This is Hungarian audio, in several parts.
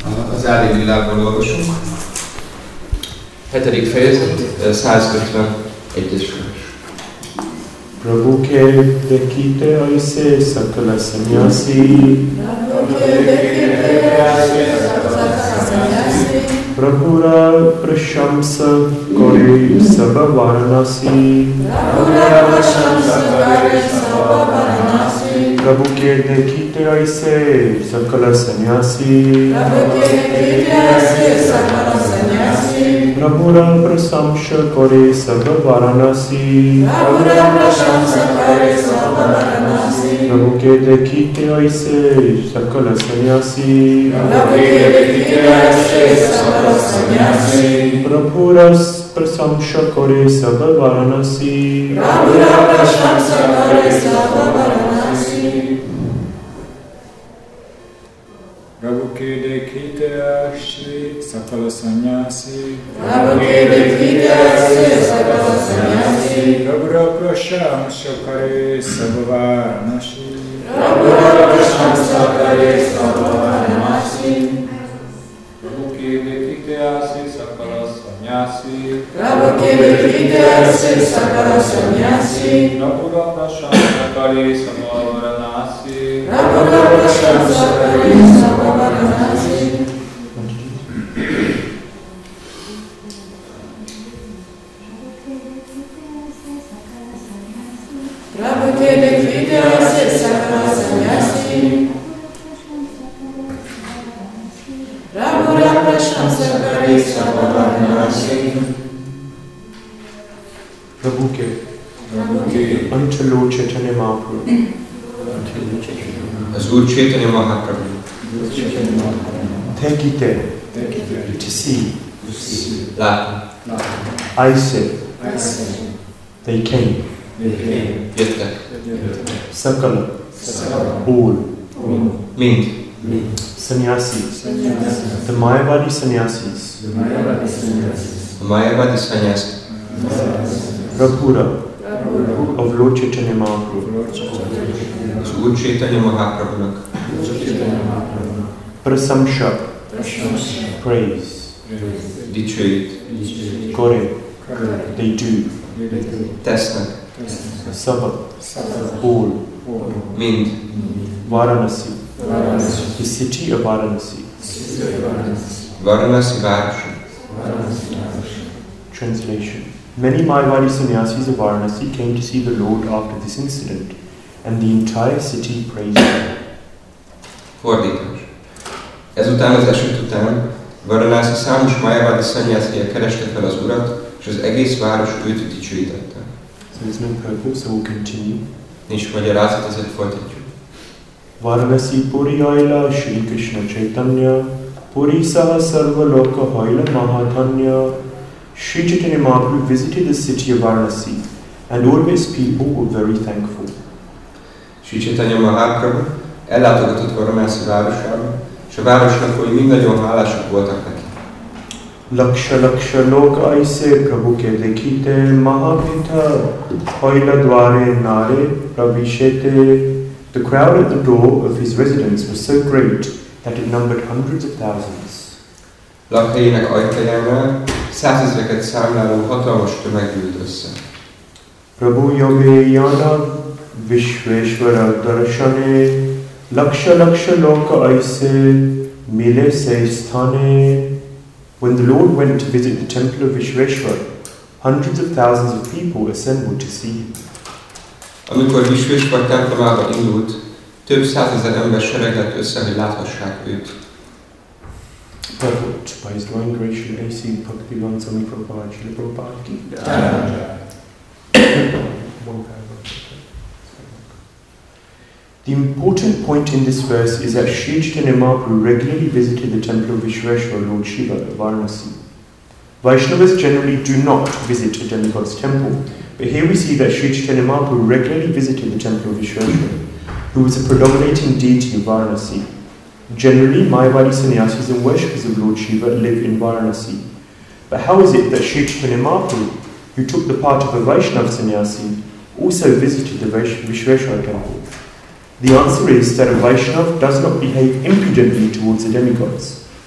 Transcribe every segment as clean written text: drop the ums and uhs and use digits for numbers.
Az Ádi világból olvasunk. 7. fejezet, 151-es vers. Prabhu ke dekite aise sakala sannyasi Prabhura prashamsa kore sabha varanasi Prabhu ke dekite aise sakala sannyasi Prabhura prasamsha kore sabha varanasi Prabhu ke dekite aise sakala sannyasi Prabhura prasamsha kore sabha varanasi Prabhu ke dekite aise sakala sannyasi Prabhura prasamsha kore sabha varanasi Prabhu ke dekite aise sakala sannyasi Prabhura prasamsha kore sabha varanasi Prabhu ke unto Lord Chaitanya Mahaprabhu Az Úr Chaitanya Mahaprabhu. Tekite to see Látni. aise they came Jöttek. sakala all Mind. sannyasis the Mayavadi sannyasis A Mayavadi sannyasi. Prabhura of Lord Chaitanya Mahaprabhu Az Úr Chaitanya Mahaprabhunak. prasamsha praise Dicsőít. kore they do Tesznek. sabha all Mind. Varanasi the city of Varanasi. Varanasi városa. Translation. Many Mayavadi sannyasis of Varanasi came to see the Lord after this incident, and the entire city praised him. Fordítás. Ezután az eset után Varanasi számos Mayavadi sannyásziak kereste fel az Urat, és az egész város őt dicsőítette. So there's no purpose, so we'll continue. Nincs magyarázat, ezért folytatjuk. Varanasi Puri Aila Shri Krishna Chaitanya Puri Saha Sarva Loka Haila Mahatanya. Sri Chaitanya Mahaprabhu visited the city of Varanasi, and all of its people were very thankful. Sri Chaitanya Mahaprabhu ellátogatott Varanasi városába, és a város lakói mind nagyon hálásak voltak neki. Laksha Laksha Loka Aise Prabhu ke dekite Mahapita Haila Dware Nare Pravishete. The crowd at the door of his residence was so great that it numbered hundreds of thousands. Lakhelyének ajtajánál 100 000-eket számláló hatalmas tömeg gyűlt össze. Prabhu Yoge Yana Vishveshwara Darshane Laksha Laksha Loka Aise Mile Se Sthane. When the Lord went to visit the temple of Vishveshwara, hundreds of thousands of people assembled to see him. Amikor Vishveshwara templomába indult, több 100 000 ember sereglet össze, hogy láthassák őt. Purport by His Divine Grace Srila A.C. Bhaktivedanta Swami Prabhupada Srila Prabhupada Ki. The important point in this verse is that Sri Chaitanya Mahaprabhu regularly visited the temple of Vishveshwara, Lord Shiva at Varanasi. Vaishnavas generally do not visit a demigod's temple, but here we see that Sri Chaitanya Mahaprabhu regularly visited the temple of Vishveshwara, who was a predominating deity of Varanasi. Generally, Mayavadi sannyasis and worshippers of Lord Shiva live in Varanasi. But how is it that Sri Chaitanya Mahaprabhu, who took the part of a Vaishnava sannyasi, also visited the Vishveshwara temple? The answer is that a Vaishnava does not behave impudently towards the demigods.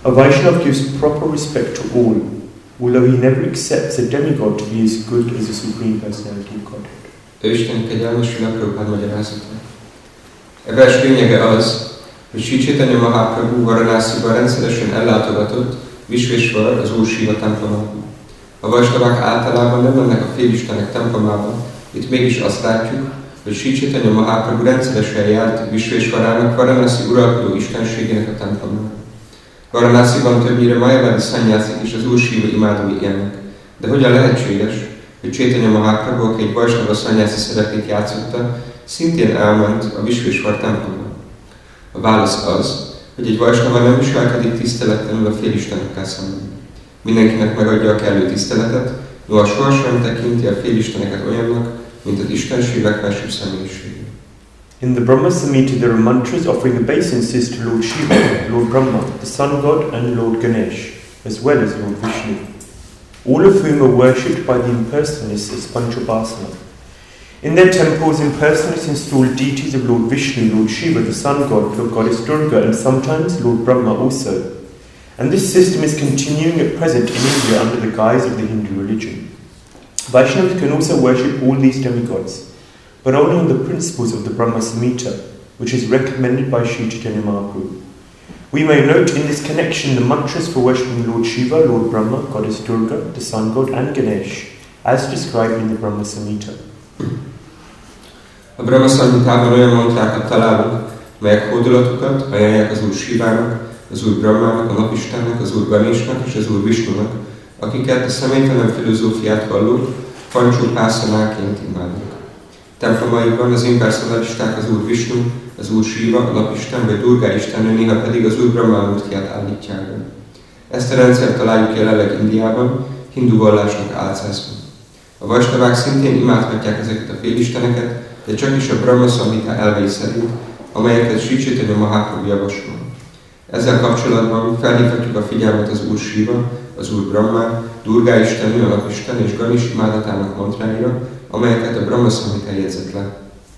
A Vaishnava gives proper respect to all, although he never accepts a demigod to be as good as the Supreme Personality of Godhead. Ő Isten kegyelmesül a Prabhupád magyarázata. E vers lényege az, hogy Sri Chaitanya Mahaprabhu Varanasiban rendszeresen ellátogatott Vishveshvar, az Úr Siva templomában. A Vaisnavák általában nem mennek a félistenek templomába, itt mégis azt látjuk, hogy Sri Chaitanya Mahaprabhu rendszeresen járt Vishveshvarának, Varanasi uralkodó istenségének a templomába. Varanasiban többnyire Mayavadi szanyászik és az Úr Siva imádói élnek. De hogyan lehetséges, hogy Chaitanya Mahaprabhu, aki egy Vaisnava szanyászi szerepét játszotta, szintén elment a Vishveshvar templomba? A válasz az, hogy egy Vaisnava nem viselkedik tiszteletlenül a félistenekkel szemben. Mindenkinek megadja a kellő tiszteletet, noha sohasem tekinti a félisteneket olyannak, mint az istenség legfelsőbb személyisége. In the Brahma Samhita there are mantras offering obeisances to Lord Shiva, Lord Brahma, the Sun God and Lord Ganesh, as well as Lord Vishnu, all of whom are worshipped by the impersonalists as Panchabhasana. In their temples, impersonalists install deities of Lord Vishnu, Lord Shiva, the Sun God, Lord Goddess Durga, and sometimes Lord Brahma also. And this system is continuing at present in India under the guise of the Hindu religion. Vaishnavas can also worship all these demigods, but only on the principles of the Brahma Samhita, which is recommended by Sri Chaitanya Mahaprabhu. We may note in this connection the mantras for worshipping Lord Shiva, Lord Brahma, Goddess Durga, the Sun God, and Ganesh, as described in the Brahma Samhita. A Brahma Samhitában olyan mantrákat találunk, melyek hódolatukat ajánlják az Úr Sivának, az Úr Brahmának, a Napistennek, az Úr Ganeshnak és az Úr Vishnunak, akiket a személytelen filozófiát vallók Panchabhasanáként imádnak. Templomaikban az impersonalisták az Úr Vishnu, az Úr Shiva, a Napisten vagy Durga istennő, néha pedig az Úr Brahma Murtiját állítják be. Ezt a rendszert találjuk jelenleg Indiában, hindu vallásnak álcázva. A vaisnavák szintén imádhatják ezeket a félisteneket, de csak is a Brahma Samhita elvei szerint, amelyeket Sri Chaitanya Mahaprabhu javasol. Ezzel kapcsolatban felhívhatjuk a figyelmet az Úr Shiva, az Úr Brahma, Durga istennő, a Napisten és Ganesh imádatának mantráira, amelyeket a Brahma Samhita jegyzett le.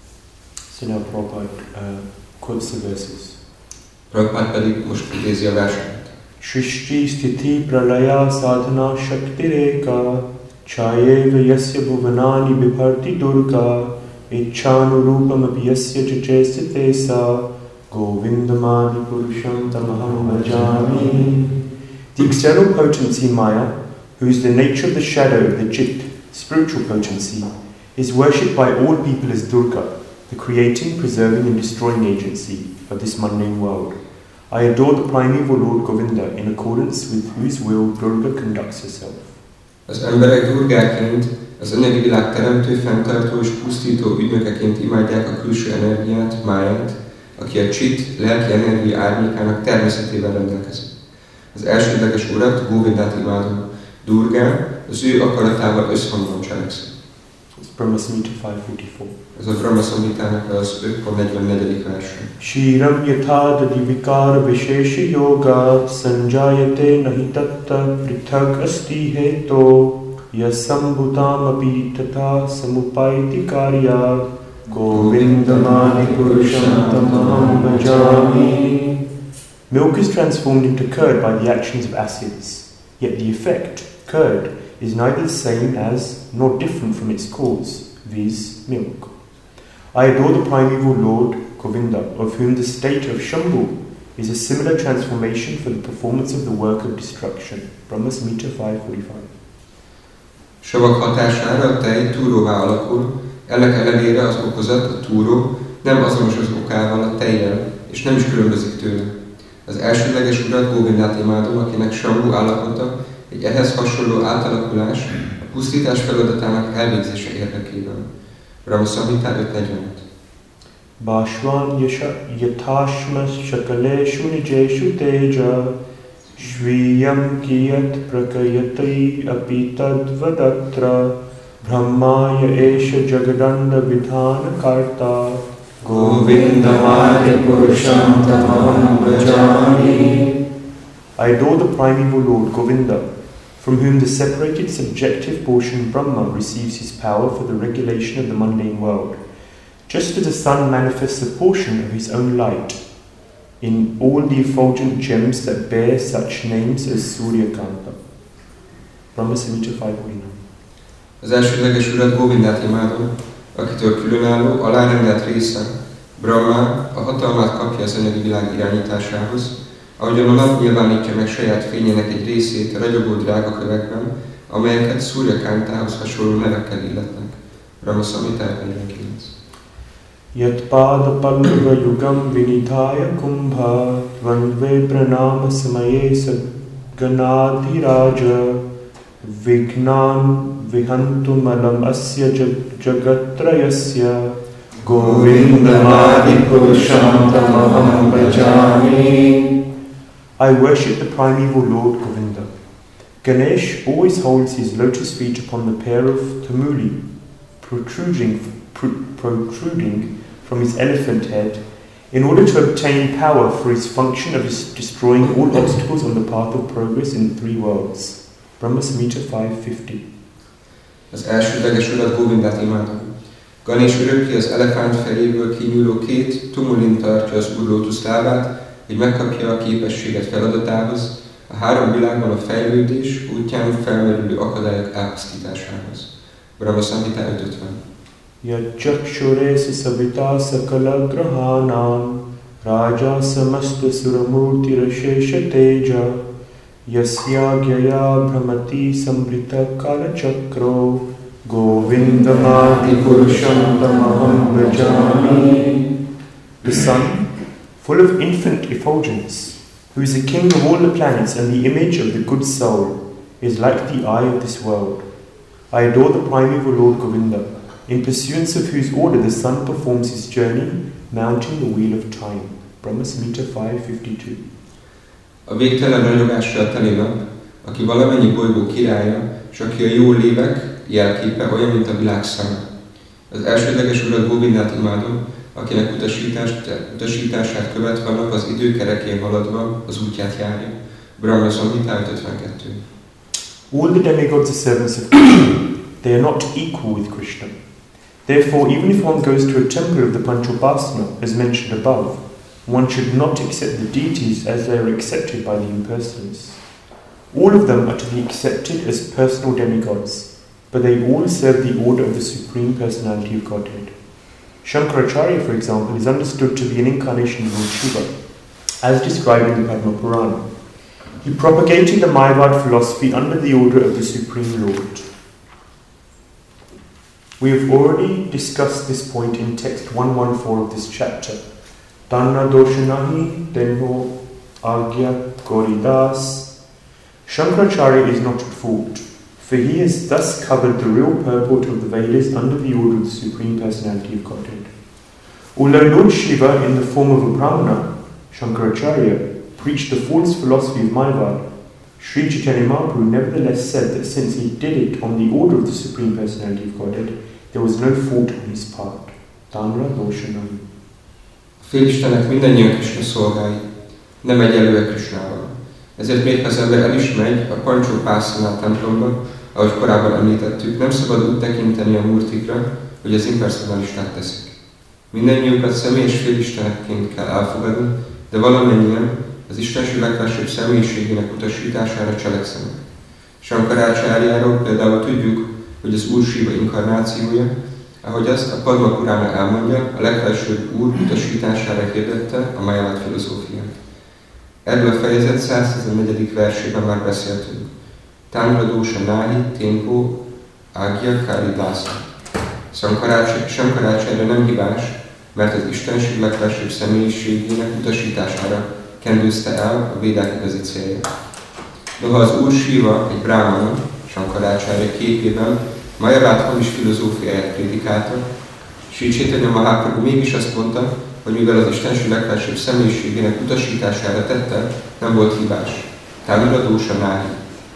So now Prabhupada quotes the verses. Prabhupada pedig most idézi a verseket. Shrishti sthiti pralaya sadhana shaktireka chayeva yasya bhuvanani bibharti durga ichchanurupam abhyasya chachesite sa govindamadi purusham tamaham bhajami. The external potency Maya, who is the nature of the shadow of the Chit, spiritual potency, is worshipped by all people as Durga, the creating, preserving and destroying agency of this mundane world. I adore the primeval Lord Govinda in accordance with whose will Durga conducts herself. Az emberek Durgáként, az anyagi világ teremtő, fenntartó és pusztító ügynökeként imádják a külső energiát, Máját, aki a Chit, lelki energia árnyékának természetével rendelkezik. Az elsődleges urat, Govindát imádom, Durga az ő akaratával összhangban cselekszik. Brahma Samhita 544. Ez a Brahma Samhitának az 5.44. verse. Shiram yathadadi vikara vishesha yoga sanjayate nahi tatta prithak asti heto yasambhutam api tatha samupaiti karya govindamani purusham tamaham bhajami. Milk is transformed into curd by the actions of acids, yet the effect, curd, is neither the same as nor different from its cause, viz. Milk. I adore the primeval Lord Govinda, of whom the state of Shambhu is a similar transformation for the performance of the work of destruction. Brahma Samhita 545. Savak hatására a tej túróvá alakul, ennek ellenére az okozat, a túró nem azonos az okával, a tejjel, és nem is különbözik tőle. Az elsődleges urat, Govindát imádom, akinek Shambhu állapota egy ehhez hasonló átalakulás a pusztítás feladatának elvégzése érdekében. Brahma Samhita 5.45. Bhashvan yathashma shakaleshu nijeshu teja shviyam kiyat prakayati api tadvadatra brahmaya esha jagadanda vidhana karta govindamadi purusham tamaham bhajami. I adore the primeval Lord Govinda, from whom the separated subjective portion Brahma receives his power for the regulation of the mundane world, just as the sun manifests a portion of his own light. in all the effulgent gems that bear such names as Suryakanta. Brahma Samhita 549. Az elsődleges urat Govindát imádom, akitől különálló, alárendelt része, Brahma a hatalmát kapja az anyagi világ irányításához, ahogyan a nap nyilvánítja meg saját fényének egy részét a ragyogó drága kövekben, amelyeket Suryakántához hasonló nevekkel illetnek. Brahma Samhita 49. Yat pada pallava yugam vinithaya kumbha dvandve pranama samaye sadganadhiraja vignan vihantu malam asya jagatrayasya govindamadi purusham tamaham bhajami. I worship the primeval Lord Govinda. Ganesh always holds his lotus feet upon the pair of tamuli protruding from his elephant head in order to obtain power for his function of destroying all obstacles on the path of progress in the three worlds. Brahma Samhita 550. Az elsődleges urat Govindát imádom. Ganesh örökké az elefánt fejéből kinyúló két tumulin tartja az Úr lótusz lábát, hogy megkapja a képességet feladatához, a három világban a fejlődés útján felmerülő akadályok elpusztításához. Brahma Samhita 550. Yajjakshore savita sakala grahanam raja samasta suramurti rashesha teja yasya brahmati sambrita kala chakro govindamadi purusham tamaham bhajami. The sun, full of infinite effulgence, who is the king of all the planets and the image of the good soul, is like the eye of this world. I adore the primeval Lord Govinda, in pursuance of whose order the sun performs his journey, mounting the wheel of time. Brahma Samhita 552. A végtelen ragyogással teli nap, aki valamennyi bolygó királya, és aki a jó lévek jelképe, olyan, mint a világ szeme. Az elsődleges urat Govindát imádom, akinek utasítását követve a nap az időkerekén haladva az útját járja. Brahma Samhita 552. All the demigods are servants of Krishna. They are not equal with Krishna. Therefore, even if one goes to a temple of the Panchopasana, as mentioned above, one should not accept the deities as they are accepted by the impersonals. All of them are to be accepted as personal demigods, but they all serve the order of the Supreme Personality of Godhead. Shankaracharya, for example, is understood to be an incarnation of Lord Shiva, as described in the Padma Purana. He propagated the Mayavad philosophy under the order of the Supreme Lord. We have already discussed this point in text 114 of this chapter. Tanna doshanahi tenho agya koridas. Shankaracharya is not at fault, for he has thus covered the real purport of the Vedas under the order of the Supreme Personality of Godhead. Although Lord Shiva, in the form of a Brahmana, Shankaracharya, preached the false philosophy of Mayavad, Sri Chaitanya Mahaprabhu nevertheless said that since he did it on the order of the Supreme Personality of Godhead, there was no fault on his part. Tamra doshanam. A félistenek mindannyian Krishna szolgái, nem egyenlőek Krishnával. Ezért még ha az ember el is megy a Panchopasana templomba, ahogy korábban említettük, nem szabad úgy tekinteni a murtikra, hogy az impersonalisták teszik. Mindennyiukat személyes félistenekként kell elfogadni, de valamennyien az Istenség legfelsőbb személyiségének utasítására cselekszenek. Shankaracsáryáról például tudjuk, hogy az Úr Shiva inkarnációja, ahogy azt a Padma Purana elmondja, a legfelsőbb Úr utasítására hirdette a Mayavad filozófiát. Erről a fejezet 114. versében már beszéltünk. Tamra dósa náhi ténko ágya káridásza. Shankaracsára nem hibás, mert az Istenség legfelsőbb személyiségének utasítására kendőzte el a védák igazi célját. Noha az Úr Shiva egy brahmana, Shankaracsára képében Mayavad hamis filozófiáját prédikálta, Sri Chaitanya Mahaprabhu mégis azt mondta, hogy mivel az Istenség legfelsőbb személyiségének utasítására tette, nem volt hibás. Tamra dósa náhi.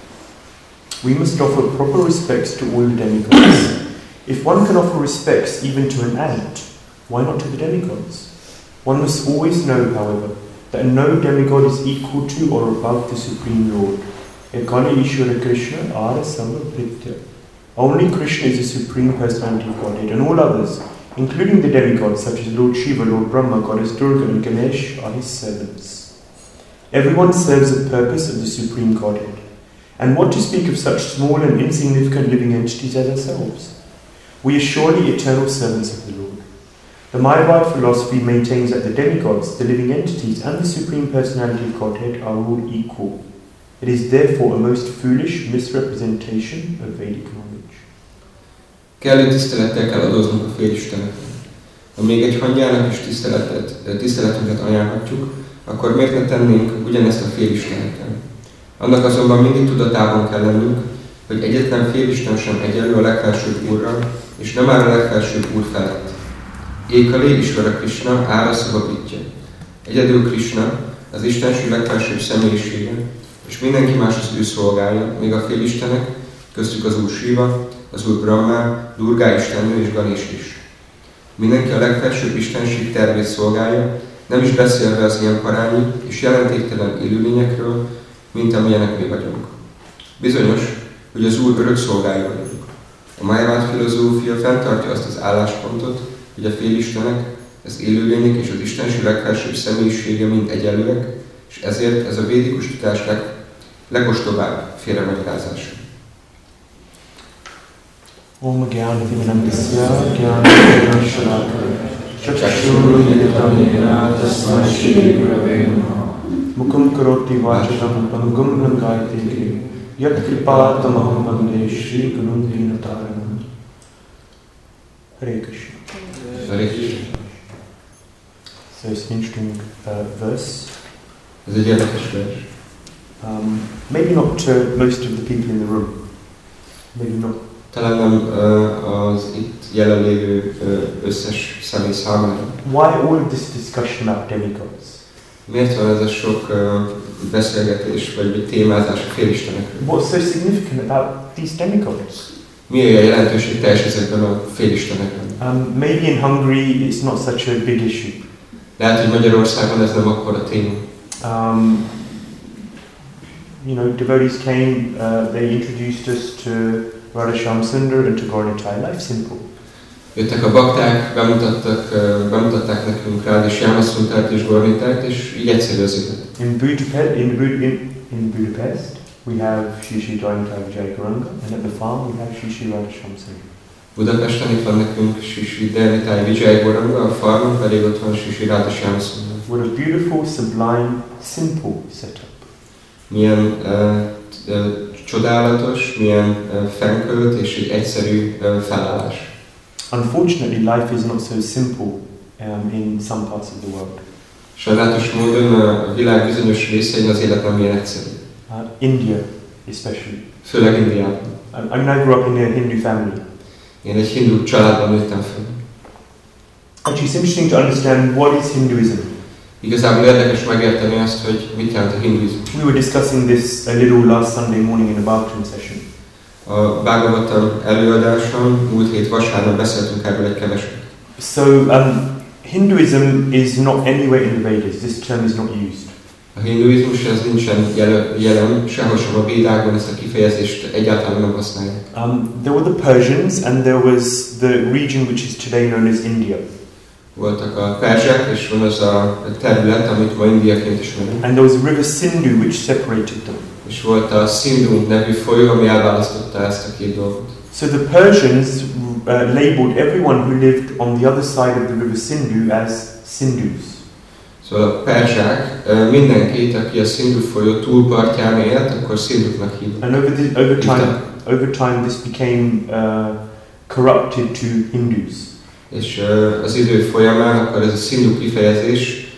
We must offer proper respects to all the demigods. If one can offer respects even to an ant, why not to the demigods? One must always know, however, that no demigod is equal to or above the Supreme Lord. Ekana Ishvara Krishna Ara Samapritya. Only Krishna is the Supreme Personality of Godhead, and all others, Including the demigods such as Lord Shiva, Lord Brahma, Goddess Durga and Ganesh are his servants. Everyone serves the purpose of the Supreme Godhead. And what to speak of such small and insignificant living entities as ourselves? We are surely eternal servants of the Lord. The Mayavad philosophy maintains that the demigods, the living entities, and the Supreme Personality of Godhead are all equal. It is therefore a most foolish misrepresentation of Vedic knowledge. Kellő tisztelettel kell adóznunk a félisteneknek. Ha még egy hangyának is tiszteletünket ajánlhatjuk, akkor miért ne tennénk ugyanezt a félistenekkel? Annak azonban mindig tudatában kell lennünk, hogy egyetlen félisten sem egyenlő a legfelsőbb Úrral, és nem áll a legfelsőbb Úr felett. Ékalé Isvara Krishna ára Szabapitja. Egyedül Krishna, az Istenség legfelsőbb személyisége, és mindenki más az ő szolgálja, még a félistenek, köztük az Úr Shiva, az Úr Brahma, Durga istennő és Ganesh is. Mindenki a legfelsőbb istenség tervét szolgálja, nem is beszélve az ilyen parányi és jelentéktelen élőlényekről, mint amilyenek mi vagyunk. Bizonyos, hogy az Úr örök szolgálja vagyunk. A Mayavad filozófia fenntartja azt az álláspontot, hogy a félistenek, az élőlények és az Istenség legfelsőbb személyisége mind egyenlőek, és ezért ez a védikus tudás legostobább félremagyarázása. Om Gyana Vinamdisya Gyana Shalakara Chakshurunyatamena Tasmai Shri Gurave Namaha Mukam Karoti Vachakam Pangam Langayate Yat Kripa Tamaham Bhagavate Shri Gurun Dinataranam. Hare Krishna. Hare Krishna. So it's an interesting verse. Ez egy érdekes vers. Maybe not to most of the people in the room. Maybe not. Talán nem az itt jelenlévő összes személy számára. Why all of this discussion about demigods? Miért van ez a sok beszélgetés vagy témázás a félistenekről? What's so significant about these demigods? Mi a jelentőség teljes ezekben a félistenekben? Maybe in Hungary it's not such a big issue. Lehet, hogy Magyarországon ez nem akkora téma. You know, devotees came, they introduced us to Radha Shamsundar and to Gauranitai. Life simple. Jöttek a bakták, bemutatták nekünk Radha Shamsundart és Gauranitait, és így egyszerű az élet. In Budapest, we have Shri Shri Gauranitai Vijay Gauranga, and at the farm we have Shri Shri Radha Shamsundar. Budapesten itt van nekünk Shri Shri Gauranitai Vijay Gauranga, a farmon pedig ott van Shri Shri Radha Shamsundar. What a beautiful, sublime, simple setup. Milyen csodálatos, milyen fenkölt és egy egyszerű felállás. Unfortunately, life is not so simple in some parts of the world. Sajnálatos módon a világ bizonyos részein az élet nem ilyen egyszerű. India, especially. Főleg Indiában. I grew up in a Hindu family. Én egy hindu családban nőttem fel. Actually, it's interesting to understand what is Hinduism. Igazából érdekes megérteni azt, hogy mit jelent a hinduizmus. We were discussing this a little last Sunday morning in a Bhagavatam session. A Bhagavatam előadáson múlt hét vasárnap beszéltünk erről egy keveset. So, Hinduism is not anywhere in the Vedas. This term is not used. A hinduizmus ez nincsen jelen, sehol sem a Védákban ezt a kifejezést egyáltalán nem használják. There were the Persians and there was the region which is today known as India. Voltak a perzsák, és van az a terület, amit ma Indiaként ismerünk. And there was a river Sindhu which separated them. És volt a Sindhu nevű folyó, ami elválasztotta ezt a két dolgot. So the Persians labeled everyone who lived on the other side of the river Sindhu as Sindhus. Szóval a perzsák mindenkit, aki a Sindhu folyó túlpartján élt, akkor Sindhuknak hívnak. And over time this became corrupted to Hindus. És az idő folyamán akkor ez a Sindhu kifejezés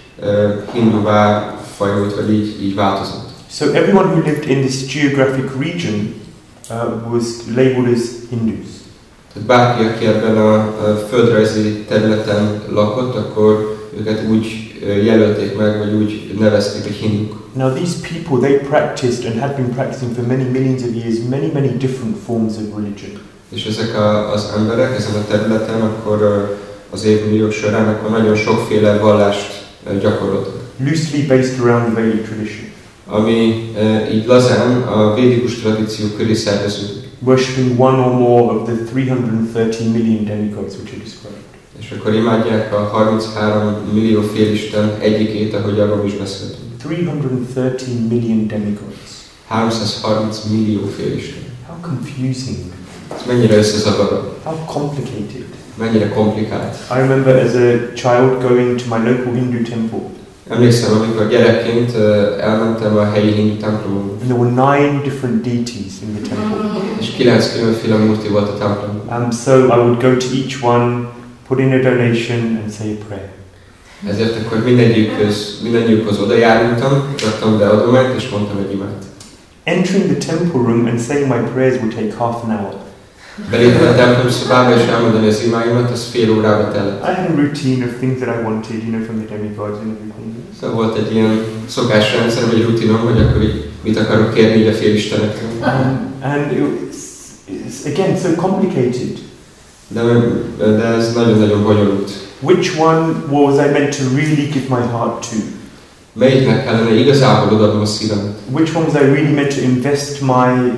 hinduvá fajult, vagy így változott. So everyone who lived in this geographic region was labeled as Hindus. Tehát bárki, aki ebben a földrajzi területen lakott, akkor őket úgy jelölték meg, vagy úgy nevezték, hogy hinduk. Now these people, they practiced and had been practicing for many millions of years many different forms of religion. És ezek az emberek ezen a területen akkor az évmilliók során akkor nagyon sokféle vallást gyakoroltak. Loosely based around the Vedic tradition. Ami így lazán a védikus tradíció köré szerveződik. Worshipping one or more of the 330 million demigods which are described. És akkor imádják a 33 millió félisten egyikét, ahogy arról is beszéltünk. 330 million demigods. 330 millió félisten. How confusing. Ez mennyire összezavaró, How complicated. mennyire komplikált. I remember as a child going to my local Hindu temple. Emlékszem, amikor gyerekként elmentem a helyi hindu templomba, And there were 9 different deities in the temple. és 9 különféle murti volt a templomban. So I would go to each one, put in a donation and say a prayer. Ezért akkor mindegyikhoz oda járultam, raktam be adományt, és mondtam egy imát. Entering the temple room and saying my prayers would take half an hour. Belépve a templom szobába és elmondani az imáimat, az fél órába telett. I had a routine of things that I wanted, from the demigods and everything. Szóval volt egy ilyen szokásrendszer, vagy rutinom, hogy akkor így mit akarok kérni így a félistenektől. And it's again so complicated. De ez nagyon-nagyon bonyolult. Which one was I meant to really give my heart to? Melyiknek kellene igazából odaadnom a szívemet? Which one was I really meant to invest my,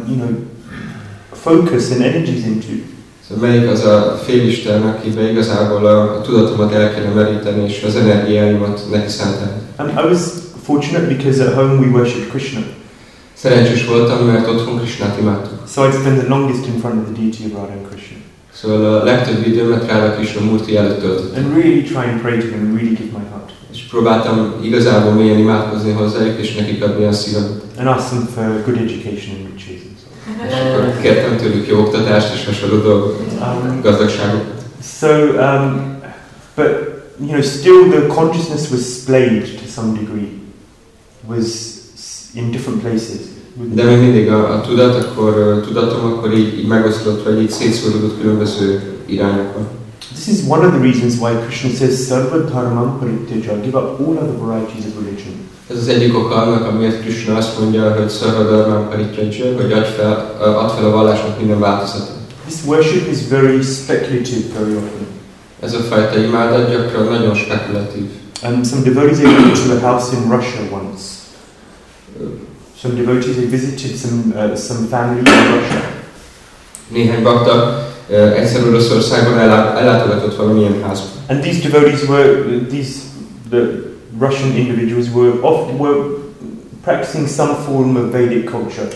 focus and energies into? Szóval melyik az a félisten, akiben igazából a tudatomat el kéne meríteni, és az energiáimat neki szentelni. I was fortunate because at home we worship Krishna. Szerencsés voltam, mert otthon Krishnát imádtuk. So I'd spend the longest in front of the deity of Radha and Krishna. Szóval a legtöbb időmet Radha Krishna Murti előtt töltöttem. And really try and pray to them and really give my heart. És próbáltam igazából mélyen imádkozni hozzájuk, és nekik adni a szívemet. And ask them for good education and riches and so on. És akkor kértem tőlük jó oktatást és hasonló dolgokat, gazdagságokat. So, but still the consciousness was splayed to some degree, was in different places. De még mindig a tudatom akkor így megoszlott, vagy így szétszóródott különböző irányokban. This is one of the reasons why Krishna says Sarva Dharmam Parityaja, give up all other varieties of religion. Ez az egyik oka annak, amiért Krishna azt mondja, hogy Sarva Dharmam Parityaja, hogy add fel a vallásnak minden változatot. This worship is very speculative very often. Ez a fajta imádat gyakran nagyon spekulatív. Some devotees went to a house in Russia once. Some devotees visited some family in Russia. Néhány bakta egyszer Oroszországban ellátogatott valamilyen házba. And these devotees the Russian individuals were practicing some form of Vedic culture.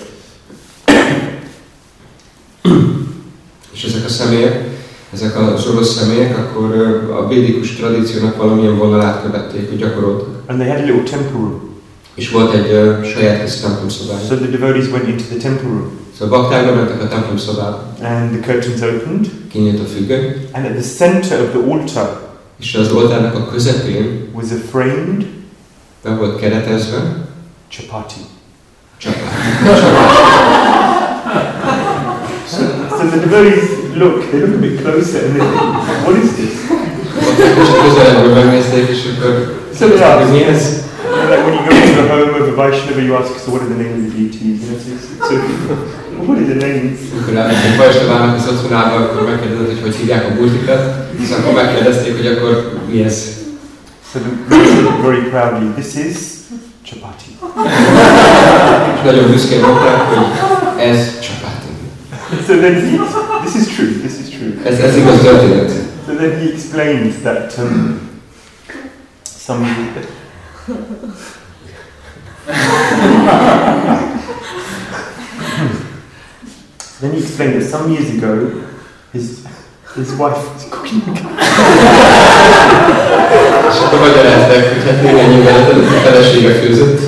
És ezek az orosz személyek akkor a védikus tradíciónak valamilyen vonalát követték, hogy gyakoroltak. And they had a little temple room. És volt egy saját kis templomszobája. So the devotees went into the temple room. Szóval a bakták bementek a templomszobába. And the curtains opened. Kinyílt a függöny. And at the center of the altar, és az oltárnak a közepén was a framed, be volt keretezve chapati. Chapati. So the devotees look a bit closer and they think, what is this? Kicsit közelebbről megnézték, és akkor mi ez? Like when you go to the home of a Vaishnava, you ask, so what are the names of the deities? So what are the names? Amikor elmentek Vaisnavának az otthonába, akkor megkérdezett, hogy hívják a multikat, és akkor megkérdezték, hogy akkor mi ez? So they said very proudly, this is chapati. És nagyon büszkén mondták, hogy ez chapati. So then this is true. Ez igaz történet. So then he explains that Then he explained that some years ago, his wife was cooking. És akkor magyarázták, hogy hát néhány évvel ezelőtt a felesége főzött.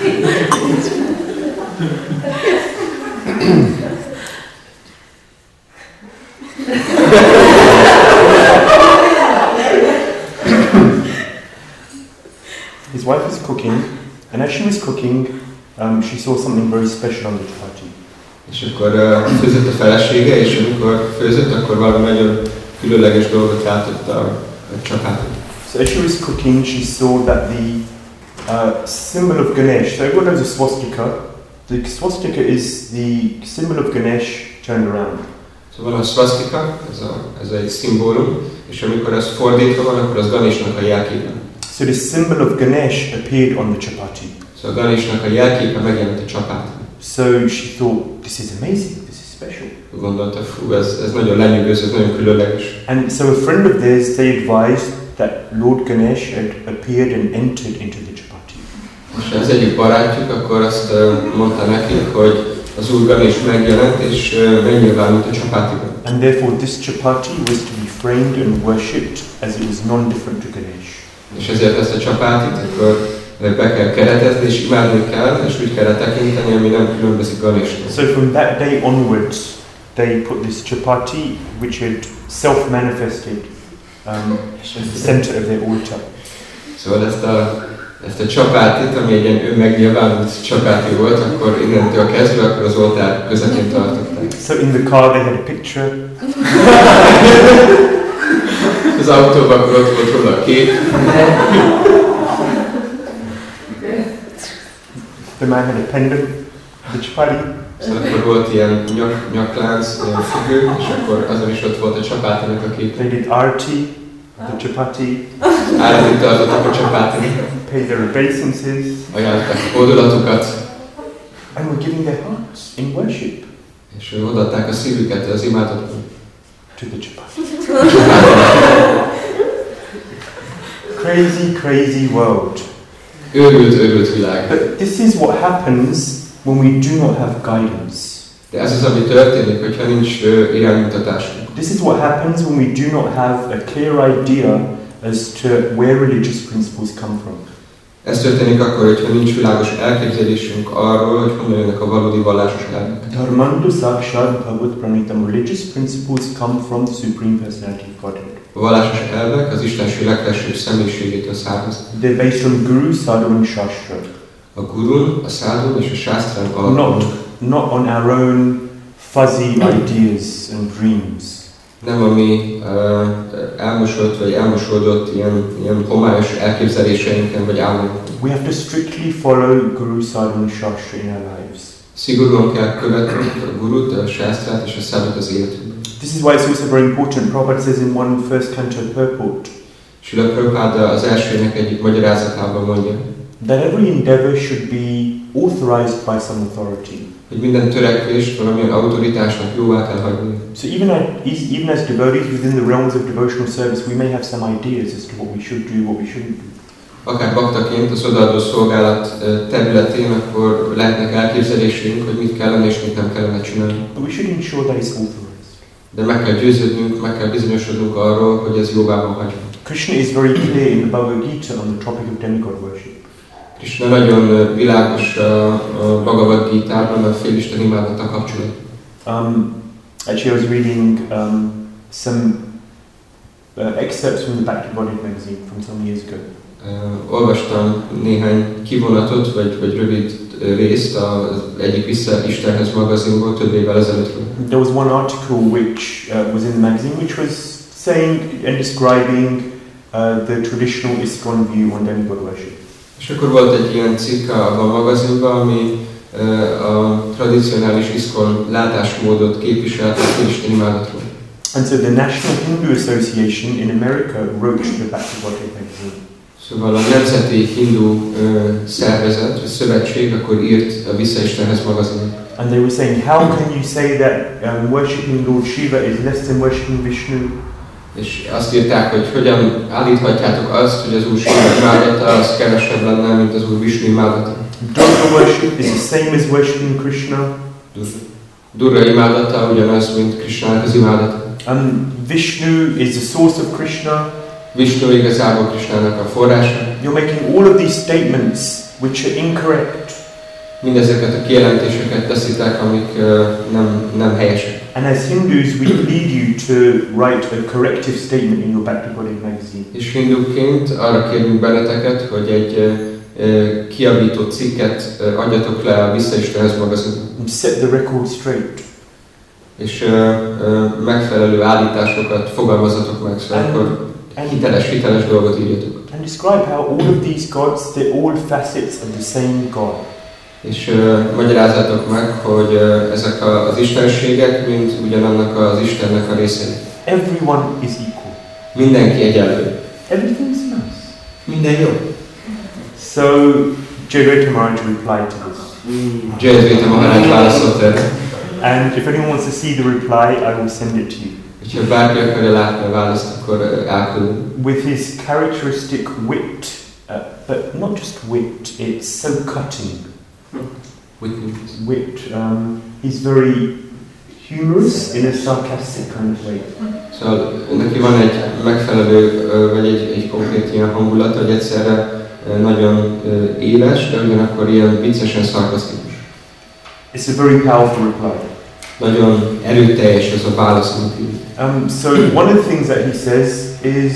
His wife was cooking, and as she was cooking, she saw something very special on the chapati. És akkor főzött a felesége, és amikor főzött, akkor valami nagyon különleges dolgot látott a csapaton. So as she was cooking, she saw that the symbol of Ganesh, so everyone knows a swastika. The swastika is the symbol of Ganesh turned around. Szóval van a swastika, ez egy szimbólum, és amikor ez fordítva van, akkor az Ganeshnak a jelképe. So the symbol of Ganesh appeared on the chapati. Szóval Ganeshnak a jelképe megjelent a csapaton. So she thought, this is amazing, this is special. Gondolta, fú, ez nagyon lenyűgöző, ez nagyon különleges. And so a friend of theirs, they advised that Lord Ganesh had appeared and entered into the chapati. És az egyik barátjuk akkor azt mondta nekik, hogy az Úr Ganesh megjelent és megnyilvánult a csapátiban. And therefore this chapati was to be framed and worshipped as it was non-different to Ganesh. És ezért ezt a csapátit akkor be kell keretezni, és imádni kell, és úgy kell tekinteni, ami nem különbözik Ganestől. So from that day onwards, they put this chapati, which had self-manifested, as the center of their altar. Szóval ezt a csapátit, ami egy ilyen önmegnyilvánult csapáti volt, akkor innentől kezdve akkor az oltár közepén tartották. So in the car they had a picture. Az autóban akkor ott volt róla a kép. The man had a pendant, the chapati. Szóval akkor volt ilyen nyaklánc, ilyen függő, és akkor azon is ott volt a csapátinak a kép. They did arati, the chapati. Áratit tartottak a csapátinak. Paid their obeisances. Ajánlották a hódolatukat. And were giving their hearts in worship És odaadták a szívüket az imádatban. to the chapati. Crazy, crazy world. Őrült világ. But this is what happens when we do not have guidance. De ez az, ami történik, hogyha nincs iránymutatásunk. This is what happens when we do not have a clear idea as to where religious principles come from. Ez történik akkor, hogyha nincs világos elképzelésünk arról, hogy honnan jönnek a valódi vallásos elvek. Dharmandu Sakshat Bhagavad Pranitam. Religious principles come from the Supreme Personality of Godhead. A vallásos elvek az Istenség legfelsőbb személyiségétől származnak. They're based on Guru, Sadhu and Shastra. A gurun, a szádun és a sásztrán alapulnak. Not on our own fuzzy ideas and dreams. Nem a mi elmosott vagy elmosódott ilyen homályos elképzeléseinken vagy álmainkon. We have to strictly follow Guru, Sadhu and Shastra in our lives. Szigorúan kell követnünk a gurut, a sásztrát és a szádut az életünkben. This is why it's also very important. Prabhupada says in one first canto purport Srila Prabhupada az elsőnek egyik magyarázatában mondja, that every endeavor should be authorized by some authority. hogy minden törekvést valamilyen autoritásnak jóvá kell hagyni. So even as devotees within the realms of devotional service, we may have some ideas as to what we should do, what we shouldn't do. Akár baktaként az odaadó szolgálat területén, akkor lehetnek elképzeléseink, hogy mit kellene és mit nem kellene csinálni. But we should ensure that it's authorized. De meg kell győződnünk, meg kell bizonyosodnunk arról, hogy ez jóvá van hagyva. Krishna is very clear in the Bhagavad Gita on the topic of demigod worship. Krishna nagyon világos a Bhagavad Gitában a félisten imádattal kapcsolatban. Actually, I was reading some excerpts from the Back to Body magazine from some years ago. Olvastam néhány kivonatot, vagy rövid részt az egyik Vissza Istenhez magazinból több évvel ezelőttről. There was one article which was in the magazine which was saying and describing the traditional ISKCON view on demigod worship. És akkor volt egy ilyen cikk a magazinban, ami a tradicionális ISKCON látásmódot képviselt a félisten imádatról. And so the National Hindu Association in America wrote to the Back to Body magazine. Szóval a Nemzeti Hindu szervezet, vagy szövetség akkor írt a Vissza Istenhez magazinnak. And they were saying, how can you say that worshipping Lord Shiva is less than worshipping Vishnu? És azt írták, hogy hogyan állíthatjátok azt, hogy az Úr Shiva imádata az kevesebb lenne, mint az Úr Vishnu imádata. Durga worship is the same as worshipping Krishna. Durga imádata ugyanaz, mint Krishnának az imádata. Vishnu is the source of Krishna. Vishnu igazából Krishnának a forrása. You're making all of these statements which are incorrect. Mindezeket a kijelentéseket teszitek, amik nem helyesek. And as Hindus, we need you to write a corrective statement in your Back to Body magazine. És hinduként arra kérünk benneteket, hogy egy kiavító cikket adjatok le a Vissza Istenhez magazinban. And set the record straight. És megfelelő állításokat fogalmazatok meg, szóval akkor hiteles dolgot írjatok. And describe how all of these gods, they're all facets of the same God. És magyarázzátok meg, hogy ezek az istenségek mind ugyanannak az Istennek a részei. Everyone is equal. Mindenki egyenlő. Everything's nice. Minden jó. So, Jayadvaita Maharaj replied to this. Jayadvaita Maharaj válaszolt erre. And if anyone wants to see the reply, I will send it to you. Ha bárki akarja látni a választ, akkor elküldöm. With his characteristic wit, but not just wit, it's so cutting. Wit. He's very humorous in a sarcastic kind of way. Szóval neki van egy megfelelő, vagy egy konkrét ilyen hangulata, hogy egyszerre nagyon éles, de ugyanakkor ilyen viccesen szarkasztikus. It's a very powerful reply. Nagyon erőteljes ez a válasz, amit ír. So one of the things that he says is,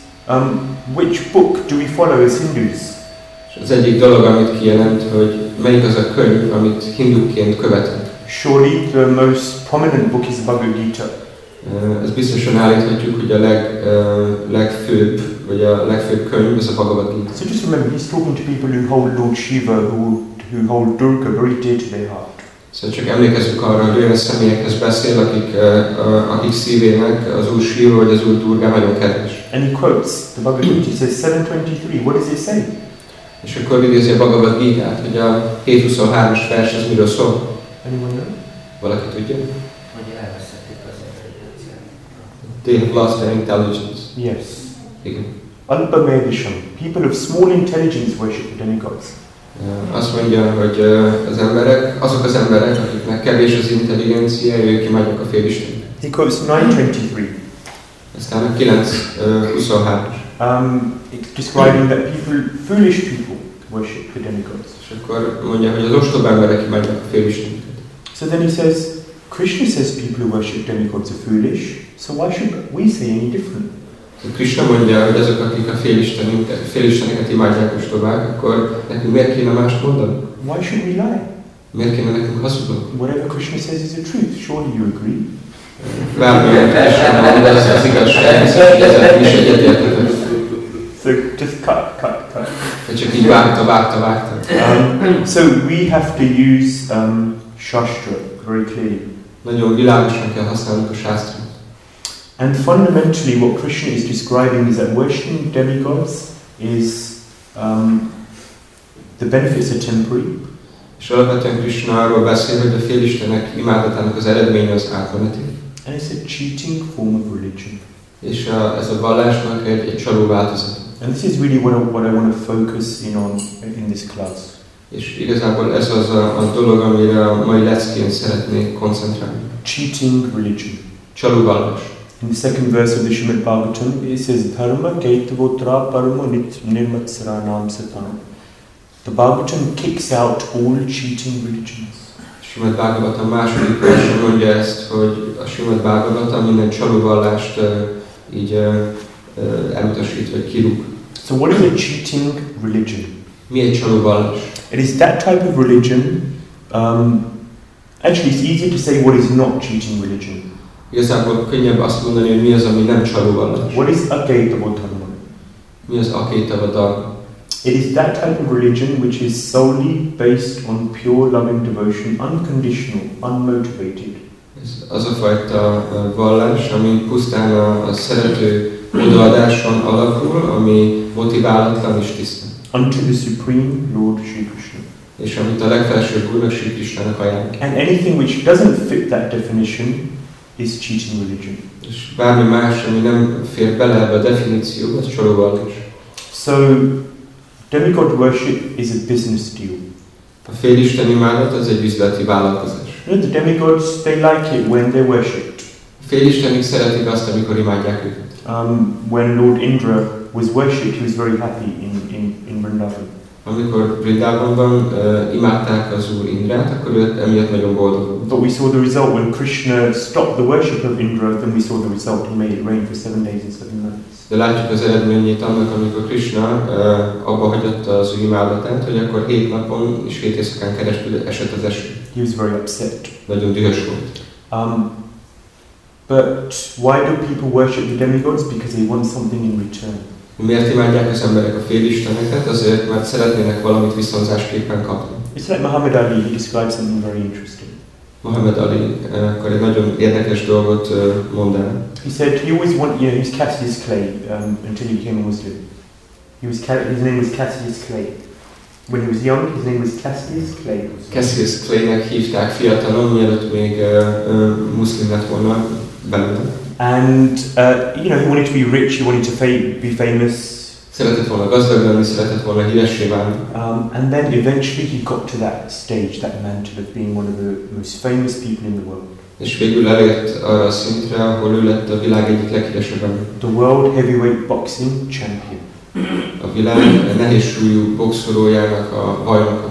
which book do we follow as Hindus? És az egyik dolog, amit kijelent, hogy melyik az a könyv, amit hindukként követünk. Surely the most prominent book is the Bhagavad Gita. Ez biztosan állíthatjuk, hogy a legfőbb, vagy a legfőbb könyv az a Bhagavad Gita. So just remember, he's talking to people who hold Lord Shiva, who hold Durga very dear to their heart. Szóval csak emlékezzük arra, hogy olyan személyekhez beszél, akik szívének az Úr Shiva vagy az Úr Durga nagyon kedves. And he quotes the Bhagavad Gita, he says 7:23. What does it say? És akkor idézi a Bhagavad Gitát, hogy a 7:23-as vers az miről szól. Anyone know? Valaki tudja? Hogy elveszették az intelligenciát. They have lost their intelligence. Yes. Igen. Alpa Medisham. People of small intelligence worship the demigods. Azt mondja, hogy azok az emberek, akiknek kevés az intelligencia, ők imádják a félisten. He quotes 9:23. Aztán a 9:23. It's describing that foolish people worship the demigods. És akkor mondja, hogy az ostoba emberek imádják a félisteneket. So then he says, Krishna says people who worship demigods are foolish, so why should we say any different? Krishna mondja, hogy azok, akik a félisteneket imádják ostobák, akkor nekünk miért kéne mást mondani? Why should we lie? Miért kéne nekünk hazudni? Whatever Krishna says is the truth. Surely you agree? Bármilyen Krishna mond, az igazság, ezzel is egyetértek. So just cut. Csak így vágta. So we have to use Shastra very clearly. Nagyon világosan kell használnunk a sásztrát. And fundamentally what Krishna is describing is that worshipping demigods is the benefits are temporary. És alapvetően Krishna arról beszél, hogy a félistenek imádatának az eredménye az átmeneti. And it's a cheating form of religion. És ez a vallásnak egy csaló változat. And this is really what I want to focus on in this class. És igazából ez az a dolog, amire a mai leckén szeretnék koncentrálni. Cheating religion. Csaló vallás. In the second verse of the Srimad Bhagavatam, it says, Dharma Gaitavotra Parama Nirmatsaranam Satanam. The Bhagavatam kicks out all cheating religions. Srimad Bhagavatam második versen mondja ezt, hogy a Srimad Bhagavatam minden csalóvallást így elutasít, vagy kirúg. So what is a cheating religion? Mi egy csalóvallás? It is that type of religion, actually it's easier to say what is not cheating religion. Igazából könnyebb azt mondani, hogy mi az, ami nem csalóvallás. What is Akaitava Dharma? Mi az Akaitava Dharma? It is that type of religion which is solely based on pure loving devotion, unconditional, unmotivated. Ez az a fajta vallás, ami pusztán a szerető odaadáson alapul, ami motiválatlan és tiszta. Unto the Supreme Lord Shri Krishna. És amit a legfelsőbb Úrnak, Shri Krishnának ajánl. And anything which doesn't fit that definition is cheating religion. És bármi más, ami nem fér bele ebbe a definícióba, az csalóvallás. So, demigod worship is a business deal. A félisten imádat az egy üzleti vállalkozás. You know, the demigods, they like it when they're worshipped. A félistenik szeretik azt, amikor imádják őket. When Lord Indra was worshipped, he was very happy in Vrindavan. Amikor Vrindavonban imádták az Úr Indrát, akkor ő emiatt nagyon boldog volt. But we saw the result when Krishna stopped the worship of Indra, then we saw the result. He made it rain for 7 days and 7 nights. De látjuk az eredményét annak, amikor Krishna abba hagyotta az ő imádatát, hogy akkor 7 napon és 7 éjszakán keresztül esett az eső. He was very upset. Nagyon dühös volt. But why do people worship the demigods? Because they want something in return. Miért imádják az emberek a félisteneket? Azért, mert szeretnének valamit viszonzásképpen kapni. It's like Muhammad Ali, he describes something very interesting. Muhammad Ali akkor egy nagyon érdekes dolgot mond el. He said he always wanted, he was Cassius Clay until he became a Muslim. His name was Cassius Clay. When he was young, his name was Cassius Clay. Cassius Claynek hívták fiatalon, mielőtt még muszlim lett volna belőle. And he wanted to be rich, he wanted to be famous. Szeretett volna gazdag lenni, szeretett volna híressé válni. And then eventually he got to that stage, that mantle of being one of the most famous people in the world. És végül elért arra a szintre, ahol ő lett a világ egyik leghíresebb ember. The World Heavyweight Boxing Champion. A világ nehézsúlyú boxolójának a bajnoka.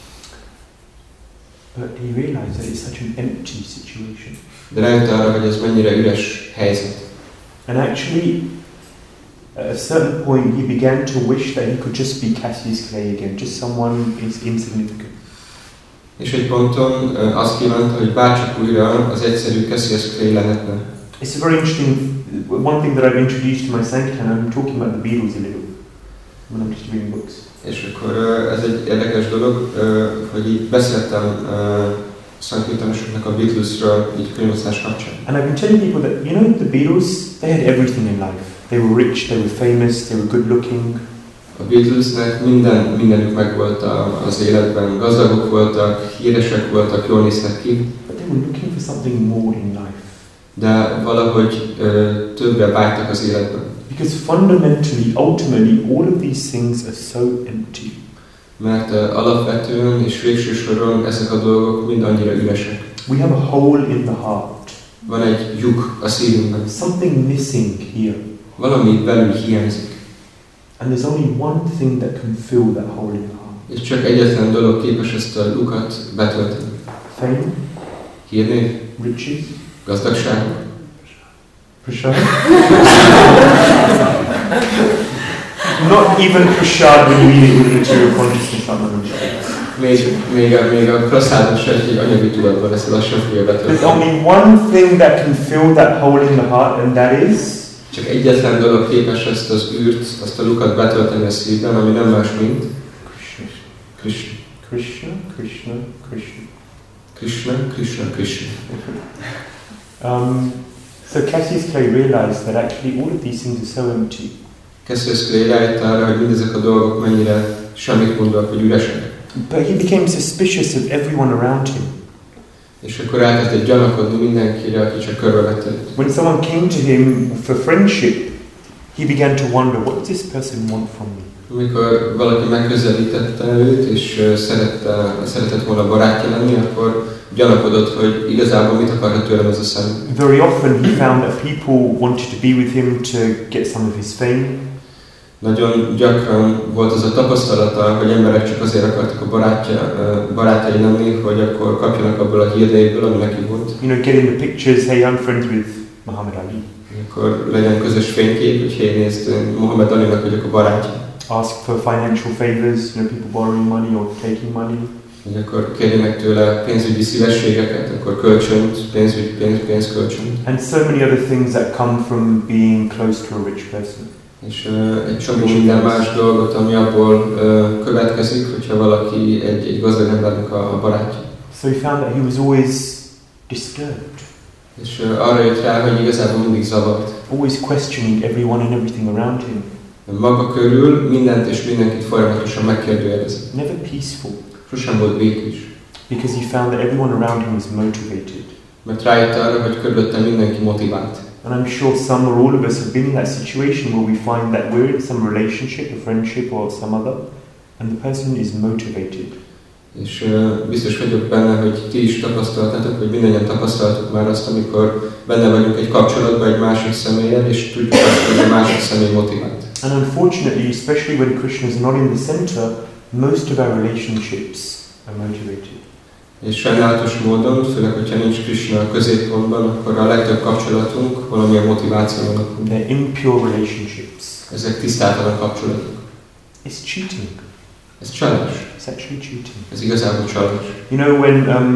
But he realized that it's such an empty situation. De rájött arra, hogy ez mennyire üres helyzet. And actually, at a certain point, he began to wish that he could just be Cassius Clay again, just someone insignificant. És egy ponton azt kívánta, hogy bárcsak újra az egyszerű Cassius Clay lehetne. It's a very interesting, one thing that I've introduced to my Sanctan, I'm talking about the Beatles a little, when I'm just reading books. És akkor ez egy érdekes dolog, hogy így beszéltem szankirtanosoknak a Beatlesről, így könyvosztás kapcsán. And I've been telling people that, the Beatles, they had everything in life. They were rich, they were famous, they were good looking. A Beatlesnek mindenük megvolt az életben. Gazdagok voltak, híresek voltak, jól néztek ki. But they were looking for something more in life. De valahogy többre vágytak az életben. Because fundamentally, ultimately, all of these things are so empty. Mert alapvetően és végső soron ezek a dolgok mind annyira üresek. We have a hole in the heart. Van egy lyuk a szívünkben. Something missing here. Valami belül hiányzik. And there's only one thing that can fill that hole in the heart. És csak egyetlen dolog képes ezt a lukat betölteni. Fame, hírnév, riches, gazdagság, prasad. Not even prasad when you eat it with material consciousness. még a prasádot se egy anyagi tudatban lesz, lassan fogja betölteni. There's only one thing that can fill that hole in the heart, and that is csak egyetlen dolog képes ezt az űrt, azt a lukat betölteni a szívben, ami nem más, mint Krishna. Krishna, Krishna, Krishna. Krishna, Krishna, Krishna. So Cassius Clay realized that actually all of these things are so empty. Cassius Clay rájött arra, hogy mindezek a dolgok mennyire semmit mondnak, hogy üresek. But he became suspicious of everyone around him. És akkor elkezdett gyanakodni mindenkire, aki csak körbevette őt. When someone came to him for friendship, he began to wonder, what does this person want from me? Amikor valaki megközelítette őt, és szeretett volna barátja lenni, akkor gyanakodott, hogy igazából mit akarhat tőlem ez a személy. Very often he found that people wanted to be with him to get some of his fame. Nagyon gyakran volt az a tapasztalata, hogy emberek csak azért akartak a barátai lenni, hogy akkor kapjanak abból a hírnévből, ami neki volt. Get in the pictures, hey, I'm friends with Muhammad Ali. Akkor legyen közös fénykép, hogy hey, nézd, Muhammad Ali-nak vagyok a barátja. Ask for financial favors, people borrowing money or taking money. Hogy akkor kérjenek tőle pénzügyi szívességeket, akkor kölcsönt, pénzkölcsönt. And so many other things that come from being close to a rich person. És egy csomó minden más dolgot, ami abból következik, hogyha valaki egy gazdag embernek a barátja. So he found that he was always disturbed. És arra jött rá, hogy igazából mindig zavart. Always questioning everyone and everything around him. Maga körül mindent és mindenkit folyamatosan megkérdőjelezett. Never peaceful. Sosem volt békés. Because he found that everyone around him was motivated. Mert rájött arra, hogy körülötte mindenki motivált. And I'm sure some or all of us have been in that situation where we find that we're in some relationship, a friendship or some other, and the person is motivated. És biztos vagyok benne, hogy ti is tapasztaltátok, hogy mindannyian tapasztaltuk már azt, amikor benne vagyunk egy kapcsolatban egy másik személlyel, és tudjuk azt, hogy a másik személy motivált. And unfortunately, especially when Krishna is not in the center, most of our relationships are motivated. És sajnálatos módon, főleg, hogyha nincs Krishna a középpontban, akkor a legtöbb kapcsolatunk valamilyen motiváción alapul. They're impure relationships. Ezek tisztátalan kapcsolatok. It's cheating. Ez csalás. It's actually cheating. Ez igazából csalás. When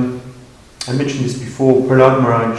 I mentioned this before, Prahlad Maharaj,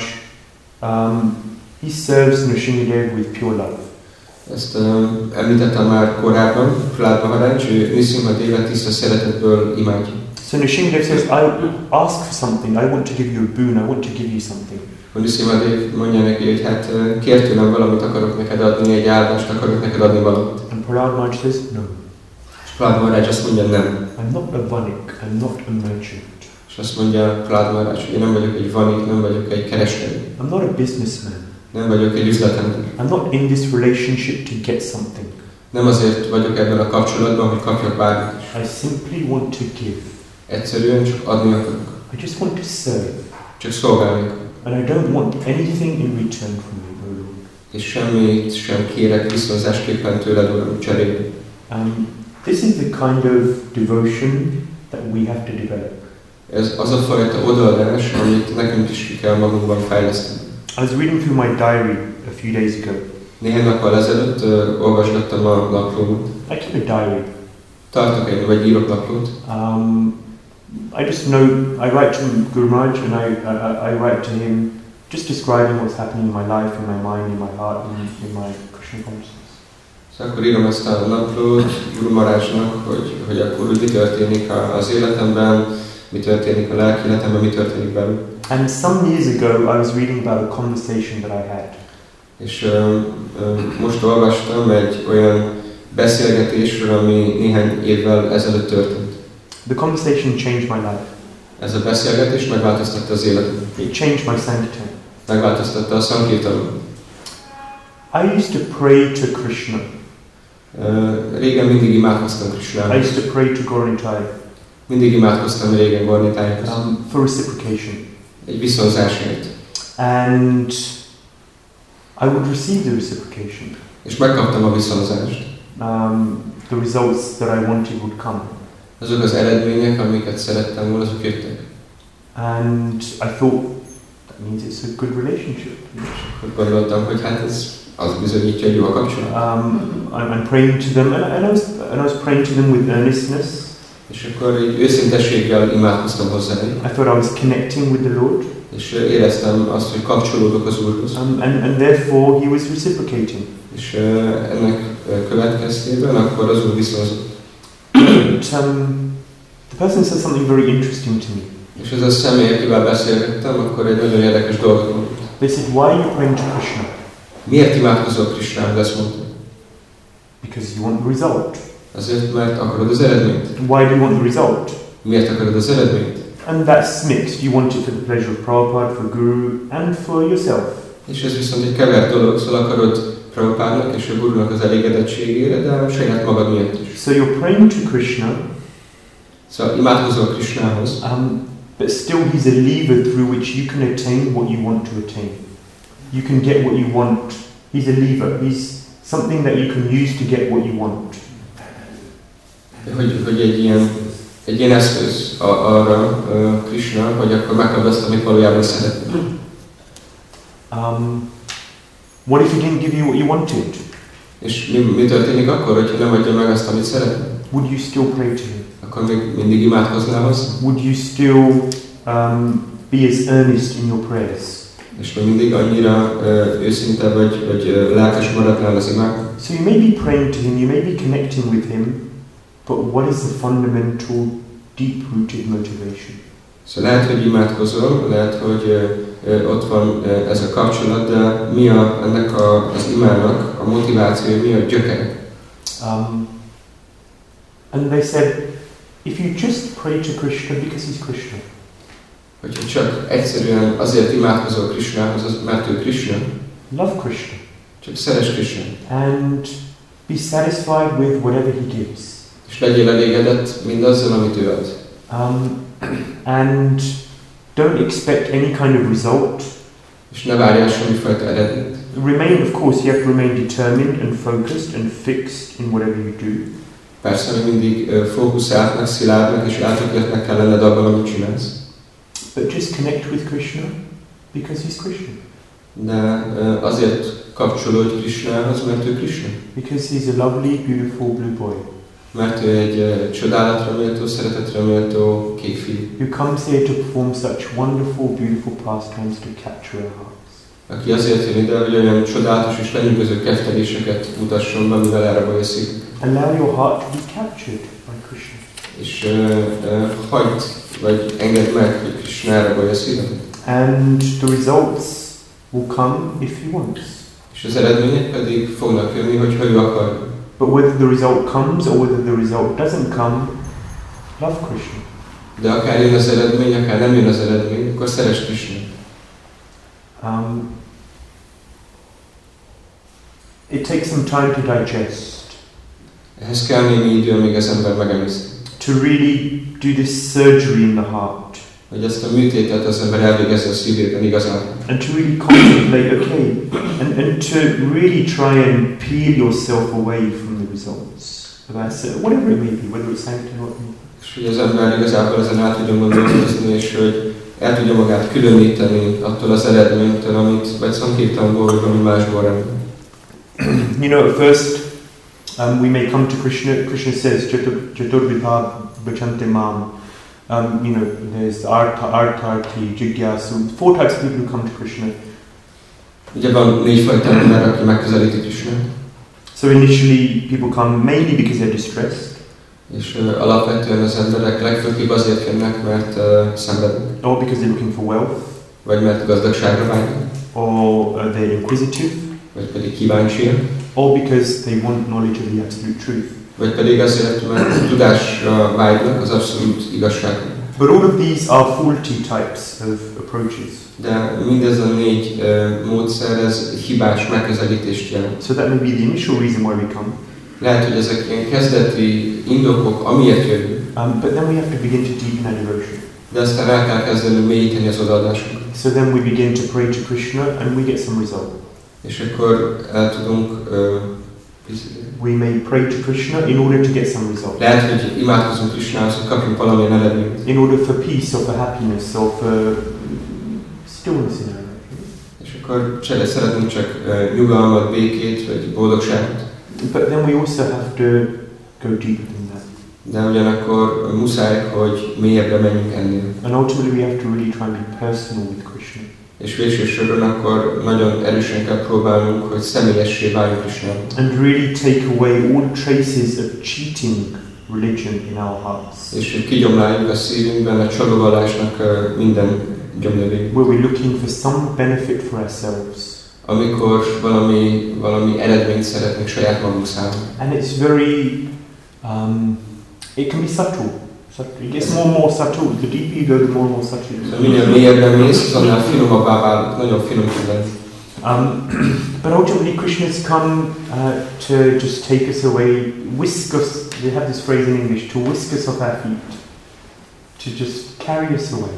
he serves Nrsimhadev with pure love. Ezt említettem már korábban, Prahlad Maharaj, ő Nrsimhadevet tiszta szeretetből imádja. So Nrsimhadev says, I ask for something, I want to give you a boon, I want to give you something. Nrsimhadev mondja neki, hogy hát kér tőlem valamit, akarok neked adni, egy áldást akarok neked adni valamit. And Prahlad Maharaj says, no. És Prahlad Maharaj azt mondja, nem. I'm not a vanik, I'm not a merchant. És azt mondja Prahlad Maharaj, hogy én nem vagyok egy vanik, nem vagyok egy kereskedő. I'm not a businessman. Nem vagyok egy üzletember. I'm not in this relationship to get something. Nem azért vagyok ebben a kapcsolatban, hogy kapjak bármit is. I simply want to give. Egyszerűen csak adni akarok. I just want to serve. Csak szolgálni akarok. And I don't want anything in return from you, O Lord. És semmit sem kérek viszonzásképpen tőled, Uram, cserébe. This is the kind of devotion that we have to develop. Ez az a fajta odaadás, amit nekünk is ki kell magunkban fejleszteni. I was reading through my diary a few days ago. Néhány nappal ezelőtt olvasgattam a naplómat. I keep a diary. Tartok egy, vagy írok naplót. I just know, I write to Guru Maharaj and I write to him just describing what's happening in my life, in my mind, in my heart, in my Krishna consciousness. Szóval akkor írom ezt a naplót Guru Maharajnak, hogy akkor úgy mi történik az életemben, mi történik a lelki életemben, mi történik belül. And some years ago I was reading about a conversation that I had. És most olvastam egy olyan beszélgetésről, ami néhány évvel ezelőtt történt. The conversation changed my life. Ez a beszélgetés megváltoztatta az életemet. It changed my sanctity. Megváltoztatta a szankirtanomat. I used to pray to Krishna. Régen mindig imádkoztam Krishnára. I used to pray to Gauranitai. Mindig imádkoztam régen Gauranitájhoz. For reciprocation. Egy viszonzásért. And I would receive the reciprocation. És megkaptam a viszonzást. The results that I wanted would come. Azok az eredmények, amiket szerettem volna, azok jöttek. And I thought, that means it's a good relationship. És gondoltam, hogy hát ez az bizonyítja, hogy jó a kapcsolat. I'm praying to them, and I was praying to them with earnestness. És akkor így őszintességgel imádkoztam hozzá. I thought I was connecting with the Lord. És éreztem azt, hogy kapcsolódok az Úrhoz. And therefore he was reciprocating. És ennek következtében akkor az Úr viszonzott. But the person said something very interesting to me. És ez a személy, akivel beszélgettem, akkor egy nagyon érdekes dolgot mondott. They said, why are you praying to Krishna? Miért imádkozol Krishnához, ezt mondta? Because you want the result. Azért, mert akarod az eredményt. Why do you want the result? Miért akarod az eredményt? And that's mixed. You want it for the pleasure of Prabhupada, for Guru, and for yourself. És ez viszont egy kevert dolog, szóval akarod Prabhupádnak és a Gurunak az elégedettségére, de a saját magad miatt is. So you're praying to Krishna. Szóval imádkozol Krishnához. But still he's a lever through which you can attain what you want to attain. You can get what you want. He's a lever. He's something that you can use to get what you want. Hogy egy ilyen eszköz arra Krishna, hogy akkor megkapd azt, amit valójában szeretnél. What if he didn't give you what you wanted? És mi történik akkor, hogyha nem adja meg azt, amit szeretnél? Would you still pray to him? Akkor még mindig imádkoznál hozzá? Would you still be as earnest in your prayers? És még mindig annyira őszinte vagy lelkes maradnál az imádban? So you may be praying to him, you may be connecting with him, but what is the fundamental, deep-rooted motivation? Szóval lehet, hogy imádkozol, lehet, hogy ott van ez a kapcsolat, de mi ennek az imának a motivációja, mi a gyökere? And they said, if you just pray to Krishna because he's Krishna. Hogyha csak egyszerűen azért imádkozol Krishnához, mert ő Krishna. Love Krishna. Csak szeress Krishna. And be satisfied with whatever he gives. És legyél elégedett mindazzal, amit ő ad. And don't expect any kind of result. És ne várjál semmifajta eredményt. Remain, of course, you have to remain determined and focused and fixed in whatever you do. Persze, hogy mindig fókuszáltnak, szilárdnak és eltökéltnek kell lenned abban, amit csinálsz. But just connect with Krishna because he's Krishna. De azért kapcsolódj Krishnához, mert ő Krishna. Because he's a lovely, beautiful blue boy. Mert ő egy csodálatra méltó, szeretetre méltó kék fiú. Who comes here to perform such wonderful, beautiful pastimes to capture our hearts. Aki azért jön ide, hogy olyan csodálatos és lenyűgöző ketteléseket mutasson be, mivel elrabolja szívét. Allow your heart to be captured by Krishna. És hagyd, vagy engedd meg, hogy Krishna elrabolja szívedet. And the results will come if he wants. És az eredmények pedig fognak jönni, hogyha ő akar. But whether the result comes or whether the result doesn't come, Love Krishna. De akár jön az eredmény, akár nem jön az eredmény, akkor szeress Krisnát. It takes some time to digest. Ehhez kell némi idő, amíg az ember megemészti. To really do this surgery in the heart. Hogy ezt a műtétet az ember elvégezze a szívében igazán. And to really contemplate, okay, and to really try and peel yourself away from the results of whatever it may be, whether it's sanctity or not. És hogy az ember igazából ezen át tudja gondolkozni, és hogy el tudja magát különíteni attól az eredménytől, amit vagy szankirtanból, vagy valami másból rendben. You know, at first, we may come to Krishna. Krishna says, Chaturvidha Bhajante Mam. You know, there's Artarti, Jigyasu, 4 types of people who come to Krishna. Ugye van 4 fajta ember, aki megközelíti Krisnát. So initially, people come mainly because they're distressed. És alapvetően az emberek legfőképp azért jönnek, mert szenvednek. Or because they're looking for wealth. Vagy mert gazdagságra vágynak. Or they're inquisitive. Vagy pedig kíváncsiak. Or because they want knowledge of the absolute truth. Vagy pedig azért, mert tudásra vágynak az abszolút igazságról. But all of these are faulty types of approaches. De mindez a 4 módszer, ez hibás megközelítést jelent. So that may be the initial reason why we come. Lehet, hogy ezek ilyen kezdeti indokok, amiért jövünk. But then we have to begin to deepen our devotion. De aztán el kell kezdeni mélyíteni az odaadásunkat. So then we begin to pray to Krishna and we get some result. És akkor el tudunk we may pray to Krishna in order to get some result. Lehet, hogy imádkozunk Krishnához, hogy kapjunk valamilyen eredményt. In order for peace or for happiness or for stillness in our life. És akkor szeretnénk csak nyugalmat, békét, vagy boldogságot. But then we also have to go deeper than that. De ugyanakkor muszáj, hogy mélyebbre menjünk ennél. And ultimately we have to really try and be personal with Krishna. És végső soron akkor nagyon erősen kell próbálnunk, hogy személyessé váljunk Krisnával. And really take away all traces of cheating religion in our hearts. És hogy kigyomláljuk a szívünkben a csalóvallásnak minden gyomnövét. Where we're looking for some benefit for ourselves. Amikor valami eredményt szeretnénk saját magunk számára. And it's very, it can be subtle. It gets more and more subtle. The deeper you go, the more and more subtle. So minél mélyebbre mész, annál finomabbá válik, nagyon finom tud lenni. But ultimately, Krishna's come to just take us away, whisk us. They have this phrase in English: to whisk us off our feet, to just carry us away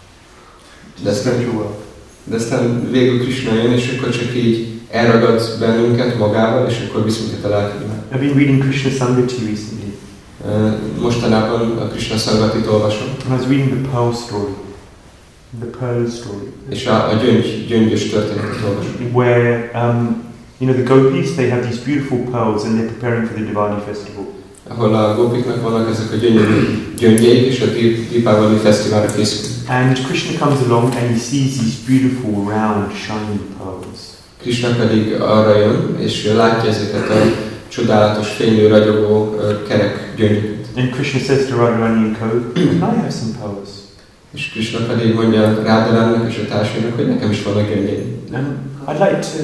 to the spiritual world. De aztán végül Krishna jön, és akkor csak így elragad bennünket magával, és akkor visz minket a lelkében. I've been reading Krishna Sangati recently. Mostanában a Krishna Sangatit olvasom. And I was reading the Pearl story. The Pearl story. És a gyöngyös történetet olvasom. Where, you know, the gopis, they have these beautiful pearls and they're preparing for the Diwali festival. Ahol a gopiknak vannak ezek a gyönyörű gyöngyeik, és a Deepavali fesztiválra készül. And Krishna comes along and he sees these beautiful, round, shiny pearls. Krishna pedig arra jön, és látja ezeket a csodálatos, fénylő, ragyogó, kerek gyöngyöket. And Krishna says to Radharani and Co, can I have some pearls? És Krishna pedig mondja Radharaninak és a társainak, hogy nekem is vannak gyöngyeim. I'd like to...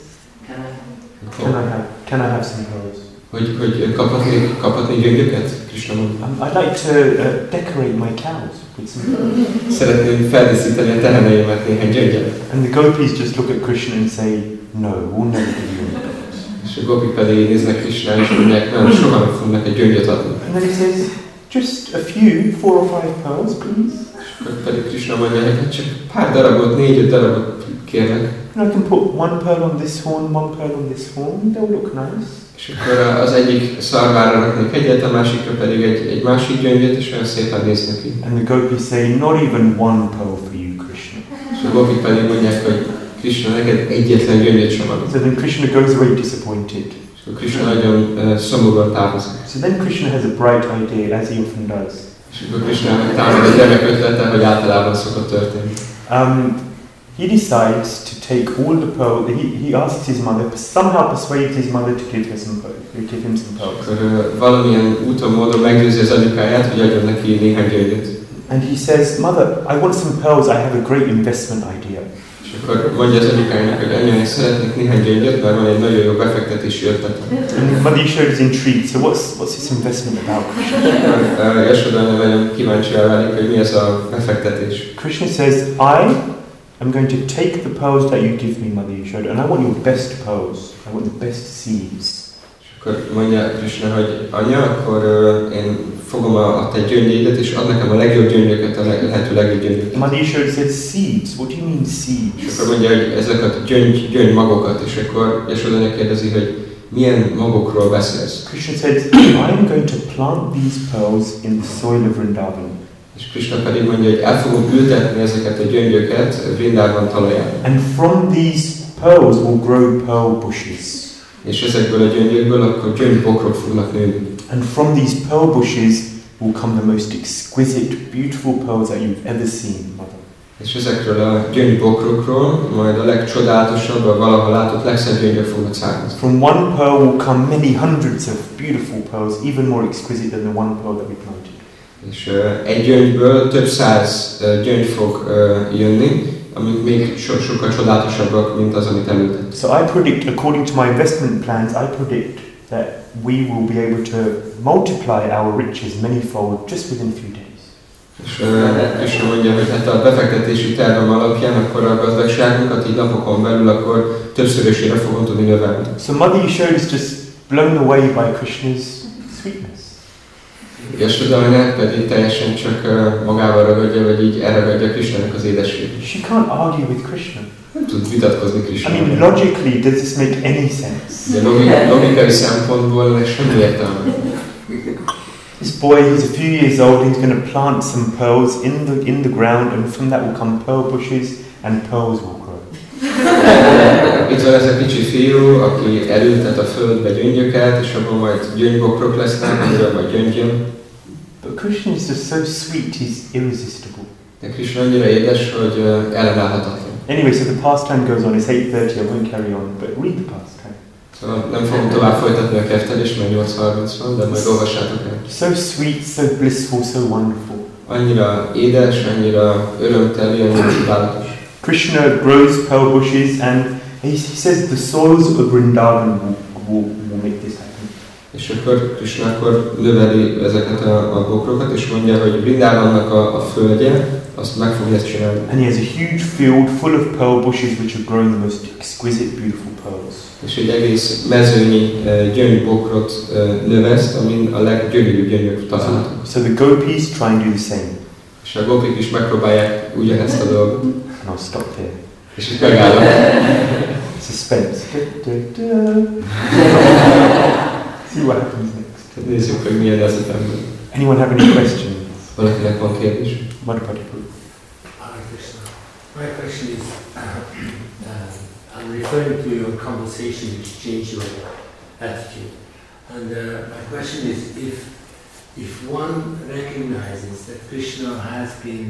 Can I have some pearls? Hogy kaphatni gyöngyöket? Krishna mondja. I'd like to decorate my cows with some pearls. Szeretném feldíszíteni a teheneimet néhány gyöngyel. And the gopis just look at Krishna and say, no, we'll never give you any pearls. És a gopik pedig néznek Krishna és mondják, nem, soha nem fognak neked gyöngyöt adni. And then he says, just a few, 4 or 5 pearls, please. És akkor pedig Krishna mondja, hogy csak pár darabot, 4-5 darabot kérlek. And I can put 1 pearl on this horn, 1 pearl on this horn, they'll look nice. És akkor az egyik szarvára raknék egyet, a másikra pedig egy másik gyöngyöt, és olyan szépen néznek ki. And the gopis say, not even 1 pearl for you, Krishna. És a gopik pedig mondják, hogy Krishna, neked egyetlen gyöngyöt sem adott. So then Krishna goes away disappointed. És akkor Krishna nagyon szomorúan távozik. So then Krishna has a bright idea, as he often does. És akkor Krishnának támad egy remek ötlete, hogy általában szokott történni. He decides to take all the pearls. He asks his mother, somehow persuades his mother to give him some pearls. Akkor valamilyen úton, módon meggyőzi az anyukáját, hogy adjon neki néhány gyöngyöt. And he says, Mother, I want some pearls. I have a great investment idea. És akkor mondja az anyukájának, hogy anya, én szeretnék néhány gyöngyöt, mert van egy nagyon jó befektetési ötletem. And Mother Yashoda is intrigued. So what's this investment about, Krishna? Yashoda anya nagyon kíváncsi válik, hogy mi ez a befektetés. Krishna says, I'm going to take the pearls that you give me, Mother Yashoda, and I want your best pearls. I want the best seeds. Akkor mondja Krishna, hogy anya, akkor én fogom a te gyöngyédet, és ad nekem a legjobb gyöngyöket, a lehető legjobb gyöngyöket. Mother Yashoda says, seeds. What do you mean És seeds? akkor mondja, hogy ezeket a gyöngymagokat, és akkor Yashoda anya kérdezi, hogy milyen magokról beszélsz. Krishna says, I'm going to plant these pearls in the soil of Vrindavan. És Krishna pedig mondja, hogy el fogom ültetni ezeket a gyöngyöket Vrindában talaján. And from these pearls will grow pearl bushes. És ezekből a gyöngyökből akkor gyöngybokrok fognak nőni. And from these pearl bushes will come the most exquisite, beautiful pearls that you've ever seen, Mother. És ezekről a gyöngybokrokról majd a legcsodálatosabb, a valaha látott legszebb gyöngyök fognak származni. From one pearl will come many hundreds of beautiful pearls, even more exquisite than the one pearl that we planted. És egy gyöngyből több száz gyöngy fog jönni, amik még sokkal csodálatosabbak, mint az, amit elültett. So I predict, according to my investment plans, I predict that we will be able to multiply our riches manyfold just within a few days. És mondja, hogy hát a befektetési tervem alapján akkor a gazdagságunkat így napokon belül akkor többszörösére fogom tudni növelni. So Mother Yashoda is just blown away by Krishna's sweetness. Yashoda anyát pedig teljesen csak magával ragadja, vagy így elragadja Krishnának az édességét. She can't argue with Krishna. Nem tud vitatkozni I mean, Krishnával. logically, does this make any sense? De logikai szempontból ennek semmi értelme. This boy, he's a few years old, he's going to plant some pearls in the ground, and from that will come pearl bushes, and pearls will grow. Itt van ez a kicsi fiú, aki elültet a földbe gyöngyöket, és abban majd gyöngybokrok lesznek, amire majd gyöngyön. But Krishna is just so sweet, he's irresistible. De Krishna annyira édes, hogy ellenállhatatlan. Anyway, so the pastime goes on. It's 8:30. I won't carry on, but read the pastime. Szóval nem fogom tovább folytatni a keftelést, mert 8:30 van, de majd olvassátok el. So sweet, so blissful, so wonderful. Annyira édes, annyira örömteli, annyira csodálatos. Krishna grows pearl bushes, and he says the soils of Vrindavan will make this happen. És akkor Krishna akkor növeli ezeket a bokrokat, és mondja, hogy Vrindavannak a földje, azt meg fogja ezt csinálni. And he has a huge field full of pearl bushes which are growing the most exquisite, beautiful pearls. És egy egész mezőnyi gyöngybokrot növeszt, amin a leggyönyörűbb gyöngyök találhatók. So the gopis try and do the same. És a gopik is megpróbálják ugyanezt a dolgot. And I'll stop there. És itt megállom. Suspense. See what happens next. Nézzük, hogy milyen ez a temben. Anyone have any questions? Valakinek van kérdés? Madhupatipu. Hare Krishna. My question is, I'm referring to your conversation which changed your attitude. And my question is, if one recognizes that Krishna has been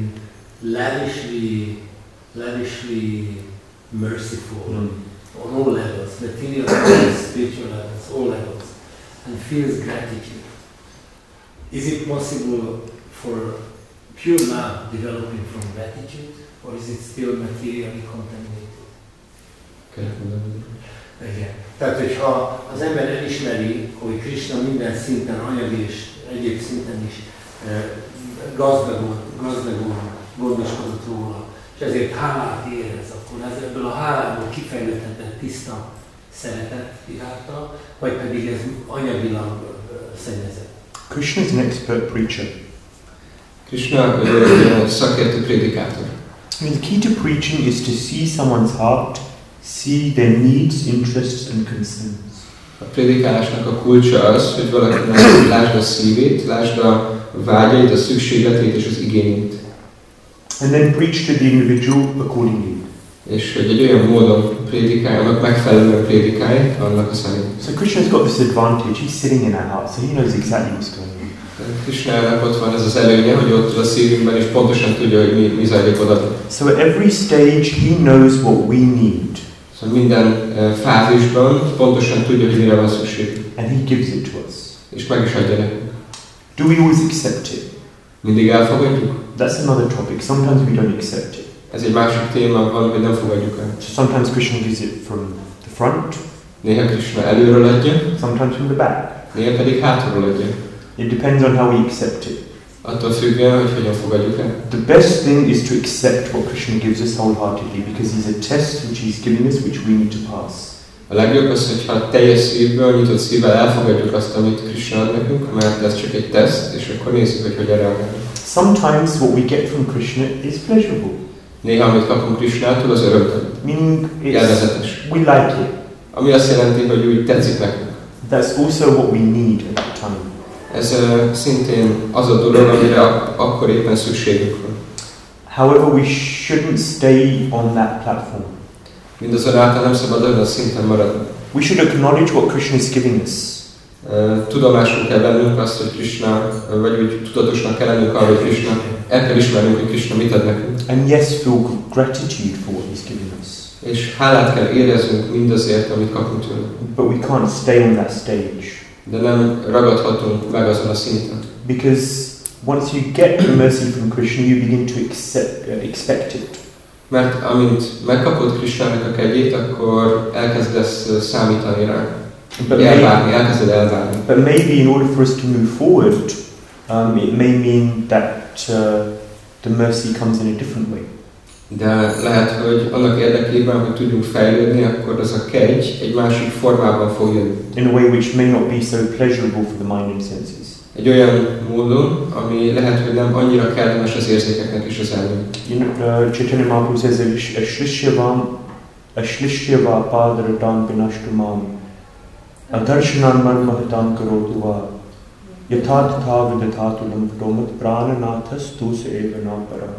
lavishly merciful on all levels, material levels, spiritual levels, all levels, and feels gratitude, is it possible for pure love developing from gratitude, or is it still materially contaminated? Igen. Tehát, hogyha az ember elismeri, hogy Krishna minden szinten, anyagi és egyéb szinten is gazdagon gondoskodott róla, és ezért hálát érez, akkor ebből a hálából kifejlődhetett tiszta szeretet iránta, vagy pedig ez anyagilag szennyezett. Krishna is an expert preacher. Krishna egy szakértő prédikátor. I mean, the key to preaching is to see someone's heart, see their needs, interests and concerns. A prédikálásnak a kulcsa az, hogy valakinek lásd a szívét, lásd a vágyait, a szükségletét és az igényét. And then preach to the individual accordingly. És hogy egy olyan módon prédikálj, annak megfelelően prédikálj, annak a szerint. So Krishna's got this advantage, he's sitting in our heart, so he knows exactly what's going on. Krishnának ott van ez az előnye, hogy ott a szívünkben, és pontosan tudja, hogy mi zajlik oda. So at every stage he knows what we need. Szóval minden fázisban pontosan tudja, hogy mire van szükség. And he gives it to us. És meg is adja nekünk. Do we always accept it? Mindig elfogadjuk? That's another topic. Sometimes we don't accept it. Ez egy másik téma van, hogy nem fogadjuk el. So sometimes Krishna gives it from the front, Néha Krishna előről adja, sometimes from the back. néha pedig hátulról adja. It depends on how we accept it. Attól függően, hogy hogyan fogadjuk el. The best thing is to accept what Krishna gives us wholeheartedly, because he's a test which he's giving us which we need to pass. A legjobb az, hogyha teljes szívből, nyitott szívvel elfogadjuk azt, amit Krishna ad nekünk, mert ez csak egy teszt, és akkor nézzük, hogy hogyan reagálunk. Sometimes what we get from Krishna is pleasurable, Néha, amit kapunk Krishnától, az örömteli, meaning élvezetes. we like it. Ami azt jelenti, hogy úgy tetszik nekünk. That's also what we need at that time. Ez szintén az a dolog, amire akkor éppen szükségünk van. However, we shouldn't stay on that platform. Mindazonáltal nem szabad azon a szinten maradni. We should acknowledge what Krishna is giving us. Tudomásul kell vennünk azt, hogy Krishna, vagy úgy tudatosnak kell lennünk arra, hogy Krishna, el kell ismernünk, hogy Krishna mit ad nekünk. And yes, feel gratitude for what he's giving us. És hálát kell éreznünk mindazért, amit kapunk tőle. But we can't stay on that stage. De nem ragadhatunk meg azon a szinten. Because once you get the mercy from Krishna, you begin to expect it. Mert amint megkapod Krishnának a kegyét, akkor elkezdesz számítani rá. Elkezded elvárni. But maybe in order for us to move forward, it may mean that the mercy comes in a different way. De lehet, hogy annak érdekében, hogy tudjunk fejlődni, akkor az a kegy egy másik formában fog jönni. In a way which may not be so pleasurable for the mind and senses. Egy olyan módon, ami lehet, hogy nem annyira kellemes az érzékeknek és az elmének. Chaitanya Mahaprabhu says, Ashlishyava padradam pinashtumam adarshanan manmahatam karotuva yathatha vidatatulam promat prananathas tusa eva napara.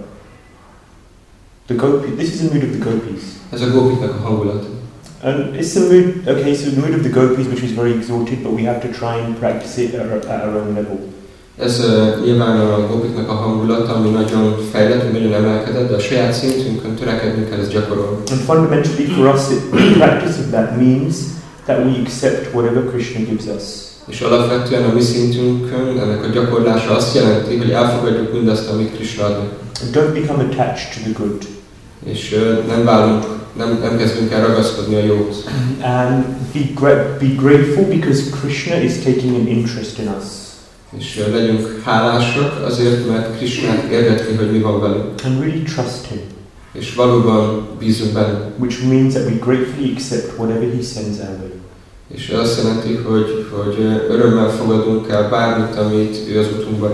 This is the mood of the gopis. Ez a gópiknak a hangulat. And it's the mood, okay, so the mood of the gopis, which is very exalted, but we have to try and practice it at our own level. Ez nyilván a gópiknak a hangulata, ami nagyon fejlett, nagyon emelkedett, de a saját szintünkön törekednünk kell ezt gyakorolni. And fundamentally for us, the practice of that means that we accept whatever Krishna gives us. És alapvetően a mi szintünkön ennek a gyakorlása azt jelenti, hogy elfogadjuk mindazt, amit Krishna ad. And don't become attached to the good. És nem kezdünk el ragaszkodni a jóhoz. And be grateful because Krishna is taking an interest in us. És legyünk hálásak azért, mert Krishnát érdekli, hogy mi van velünk. And really trust him. És valóban bízunk benne. Which means that we gratefully accept whatever he sends our way. És azt jelenti, hogy örömmel fogadunk el bármit, amit ő az utunkban.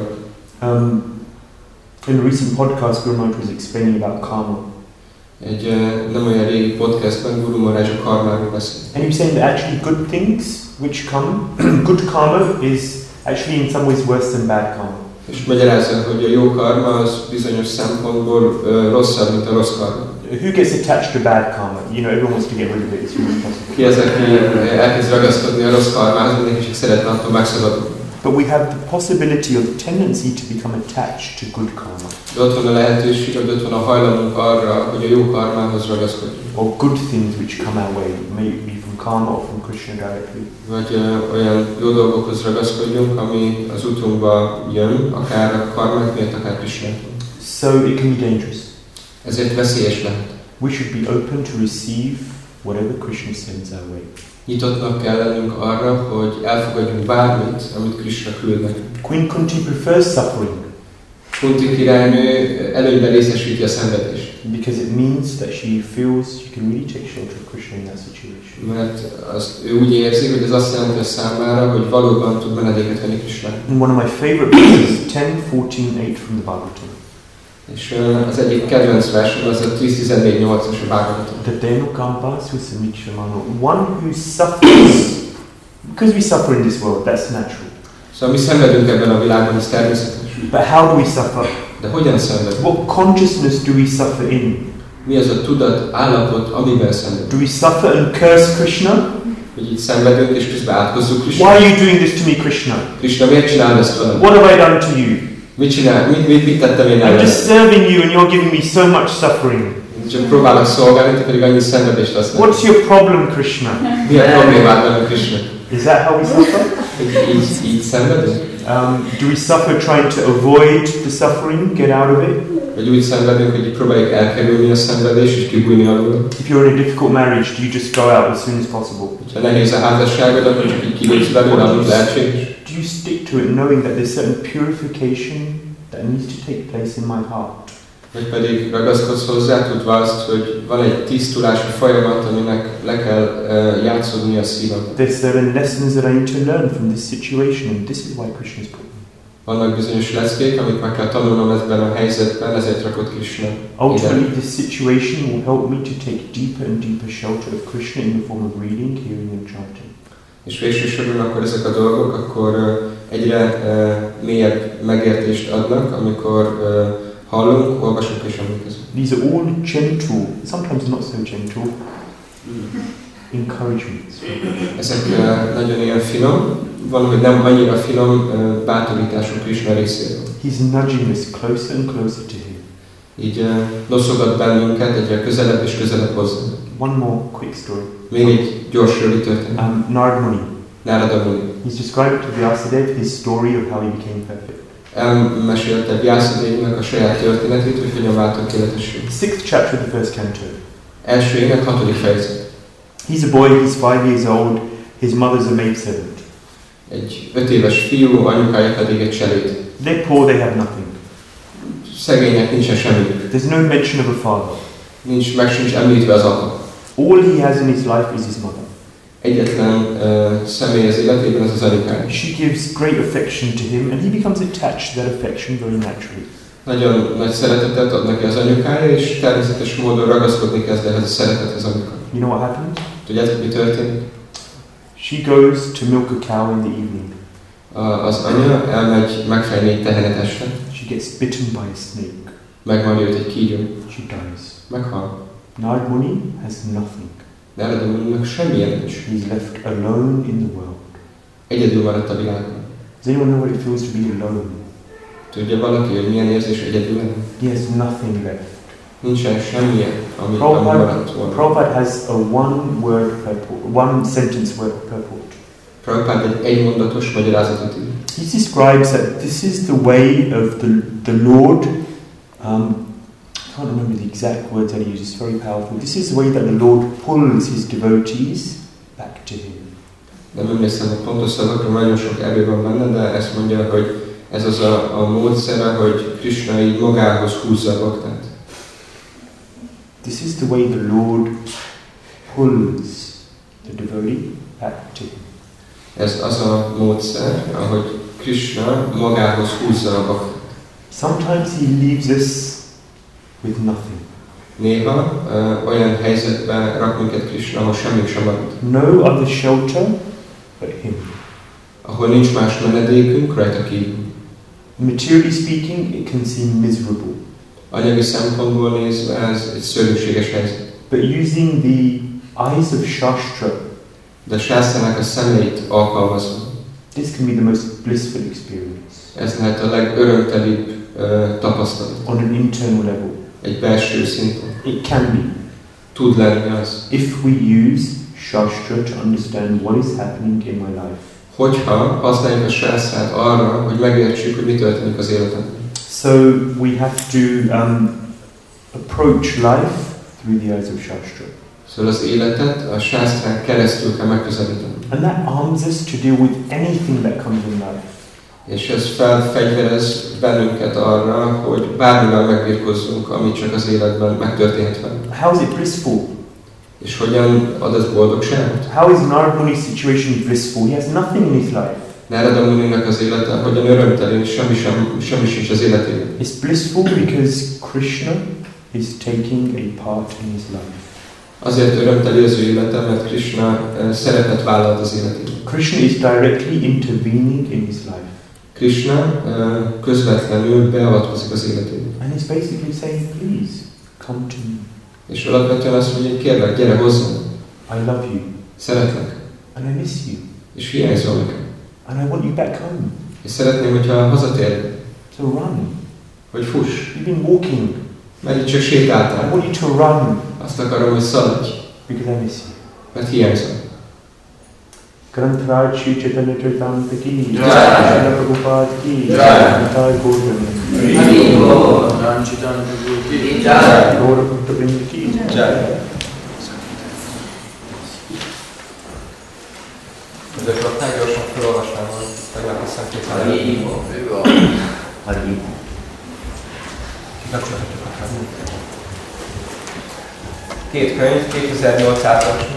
In a recent podcast, Guru Maharaj was explaining about karma. Egy nem olyan régi podcastben Guru Maharaj a karmáról beszél. And he was saying that actually good things which come, good karma is actually in some ways worse than bad karma. És magyarázza, hogy a jó karma az bizonyos szempontból rosszabb, mint a rossz karma. Who gets attached to bad karma? You know, everyone wants to get rid of it as soon as possible. Ki az, aki elkezd ragaszkodni a rossz karmához, mindenki csak szeretne attól megszabadulni. But we have the possibility or the tendency to become attached to good karma. De ott van a lehetőség, hogy ott van a hajlamunk arra, hogy a jó karmához ragaszkodjunk. Or good things which come our way, may it be from karma or from Krishna directly. Vagy olyan jó dolgokhoz ragaszkodjunk, ami az utunkba jön, akár a karmák miatt, akár Krishnától. So it can be dangerous. Ezért veszélyes lehet. We should be open to receive whatever Krishna sends our way. Nyitottnak kell lennünk arra, hogy elfogadjunk bármit, amit Krishna küld nekünk. Queen Kunti prefers suffering. Kunti királynő előnyben részesíti a szenvedést. Because it means that she feels she can really take shelter of Krishna in that situation. Mert azt ő úgy érzi, hogy ez azt jelenti a számára, hogy valóban tud menedéket venni Krishnát. And one of my favorite verses, 10:14:8 from the Bhagavatam. És az egyik kedvenc versem az a 10:14:8-as a Bhagavatam. Tadenu kampa susamichamano. One who suffers, because we suffer in this world, that's natural. Szóval mi szenvedünk ebben a világban, ez természetes. But how do we suffer? De hogyan szenvedünk? What consciousness do we suffer in? Mi az a tudat állapot, amiben szenvedünk? Do we suffer and curse Krishna? Hogy így szenvedünk és közben átkozzuk Why Krishnát. are you doing this to me, Krishna? Krishna, miért csinálod ezt velem? What have I done to you? Mit csinál? Mit tettem én I'm ellen? just serving you and you're giving me so much suffering. Csak próbálok szolgálni, te pedig annyi szenvedést adsz nekem. What's your problem, Krishna? Mi a problémád velem, Krishna? Is that how we suffer? Így szenvedünk? Do we suffer trying to avoid the suffering, get out of it? Vagy úgy szenvedünk, hogy próbáljuk elkerülni a szenvedést és kibújni alól. If you're in a difficult marriage, do you just go out as soon as possible? Ha nehéz a házasságod, akkor csak így kilépsz belőle, amit lehetséges. Do you stick to it knowing that there's certain purification that needs to take place in my heart? Vagy pedig ragaszkodsz hozzá, tudva azt, hogy van egy tisztulási folyamat, aminek le kell játszódni a szívemben. There's certain lessons that I need to learn from this situation, and this is why Krishna is put me. Vannak bizonyos leckék, amit meg kell tanulnom ebben a helyzetben, ezért rakott Krishna. Ultimately, this situation will help me to take deeper and deeper shelter of Krishna in the form of reading, hearing and chanting. És végső soron akkor ezek a dolgok akkor egyre mélyebb megértést adnak, amikor hallunk, olvasunk és emlékezünk. These are all gentle, sometimes not so gentle, encouragements. Ezek nagyon ilyen finom, van, hogy nem annyira finom bátorítások Krishna részéről. He's nudging us closer and closer to him. Így noszogat bennünket egyre közelebb és közelebb hozzá. One more quick story. Még egy gyors rövid történet. Narada Muni. Narada Muni. He's described to Vyasadeva his story of how he became perfect. Elmesélte Vyasadevnak a saját történetét, hogy hogyan vált tökéletessé. 6th chapter of the first canto. Első ének 6. fejezet. He's a boy, he's 5 years old, his mother's a maidservant. Egy 5 éves fiú, anyukája pedig egy cseléd. They're poor, they have nothing. Szegények, nincsen semmiük. There's no mention of a father. Sincs említve az apa. All he has in his life is his mother. Egyetlen személy az életében az anyukája. She gives great affection to him, and he becomes attached to that affection very naturally. Nagyon nagy szeretetet ad neki az anyukája, és természetes módon ragaszkodni kezd ehhez a szeretethez, amikor. You know what happens? Tudjátok, mi történik? She goes to milk a cow in the evening. Az anya elmegy megfejni egy tehenet este. She gets bitten by a snake. Megmarja őt egy kígyó. She dies. Meghal. Narada Muni has nothing. Narada Muninak semmilyen nincs. He's left alone in the world. Egyedül maradt a világon. Does anyone know what it feels to be alone? Tudja valaki, hogy milyen érzés egyedül lenni? He has nothing left. Nincsen semmilyen, ami maradt volna. Prabhupada has a one sentence word purport. Prabhupada egy mondatos magyarázatot ír. He describes that this is the way of the Lord. I can't remember the exact words that he uses. It's very powerful. This is the way that the Lord pulls his devotees back to him. Nem emlékszem a pontos szavakra, nagyon sok erő van benne, de ezt mondja, hogy ez az a módszere, hogy Krishna így magához húzza a baktát. This is the way the Lord pulls the devotee back to him. Ez az a módszer, ahogy Krishna magához húzza a baktát. Sometimes he leaves us with nothing. Néha olyan helyzetben rak minket Krishna, ahol semmit sem marad. No other shelter but him. Ahol nincs más menedékünk, rajta kívül. Materially speaking, it can seem miserable. Anyagi szempontból nézve ez egy szörnyűséges helyzet. But using the eyes of Shastra, de Sásztának a szemeit alkalmazva, this can be the most blissful experience. Ez lehet a legörömtelibb tapasztalat. On an internal level. Egy belső szinten. It can be. Tud lenni az. If we use Shastra to understand what is happening in my life. Hogyha használjuk a sásztrát arra, hogy megértsük, hogy mi történik az életemben. So we have to approach life through the eyes of Shastra. Szóval az életet a sásztrán keresztül kell megközelíteni. And that arms us to deal with anything that comes in life. És ez felfegyverez bennünket arra, hogy bármivel megbirkózzunk, amit csak az életben megtörténhet velünk. How is it blissful? És hogyan ad ez boldogságot? How is Narada Muni's situation blissful? He has nothing in his life. Narada Muninak az élete hogyan örömteli, semmi sincs az életében. It's blissful because Krishna is taking a part in his life. Azért örömteli az ő élete, mert Krishna szerepet vállalt az életében. Krishna is directly intervening in his life. Krishna közvetlenül beavatkozik az életébe. And he's basically saying, please, come to me. És alapvetően azt mondja, hogy kérlek, gyere hozzám. I love you. Szeretlek. And I miss you. És hiányzol nekem. And I want you back home. És szeretném, hogyha hazatérj. So run. Hogy fuss. You've been walking. Mert itt csak I sétáltál. want you to run. Azt akarom, hogy szaladj. Because I miss you. Mert hiányzol. Grantraj Shri Chaitanya Charitamrita ki Jai. Srila Prabhupada ki Jai. Nitai Gaur Ranchitan Prabhu ki Jai. Gaura Bhakta Vrinda ki Jai. Ezek ott gyorsan felolvasnám, hogy tegnapi szemképpen. Kikapcsolhatjuk a 2 könyv, 2008 április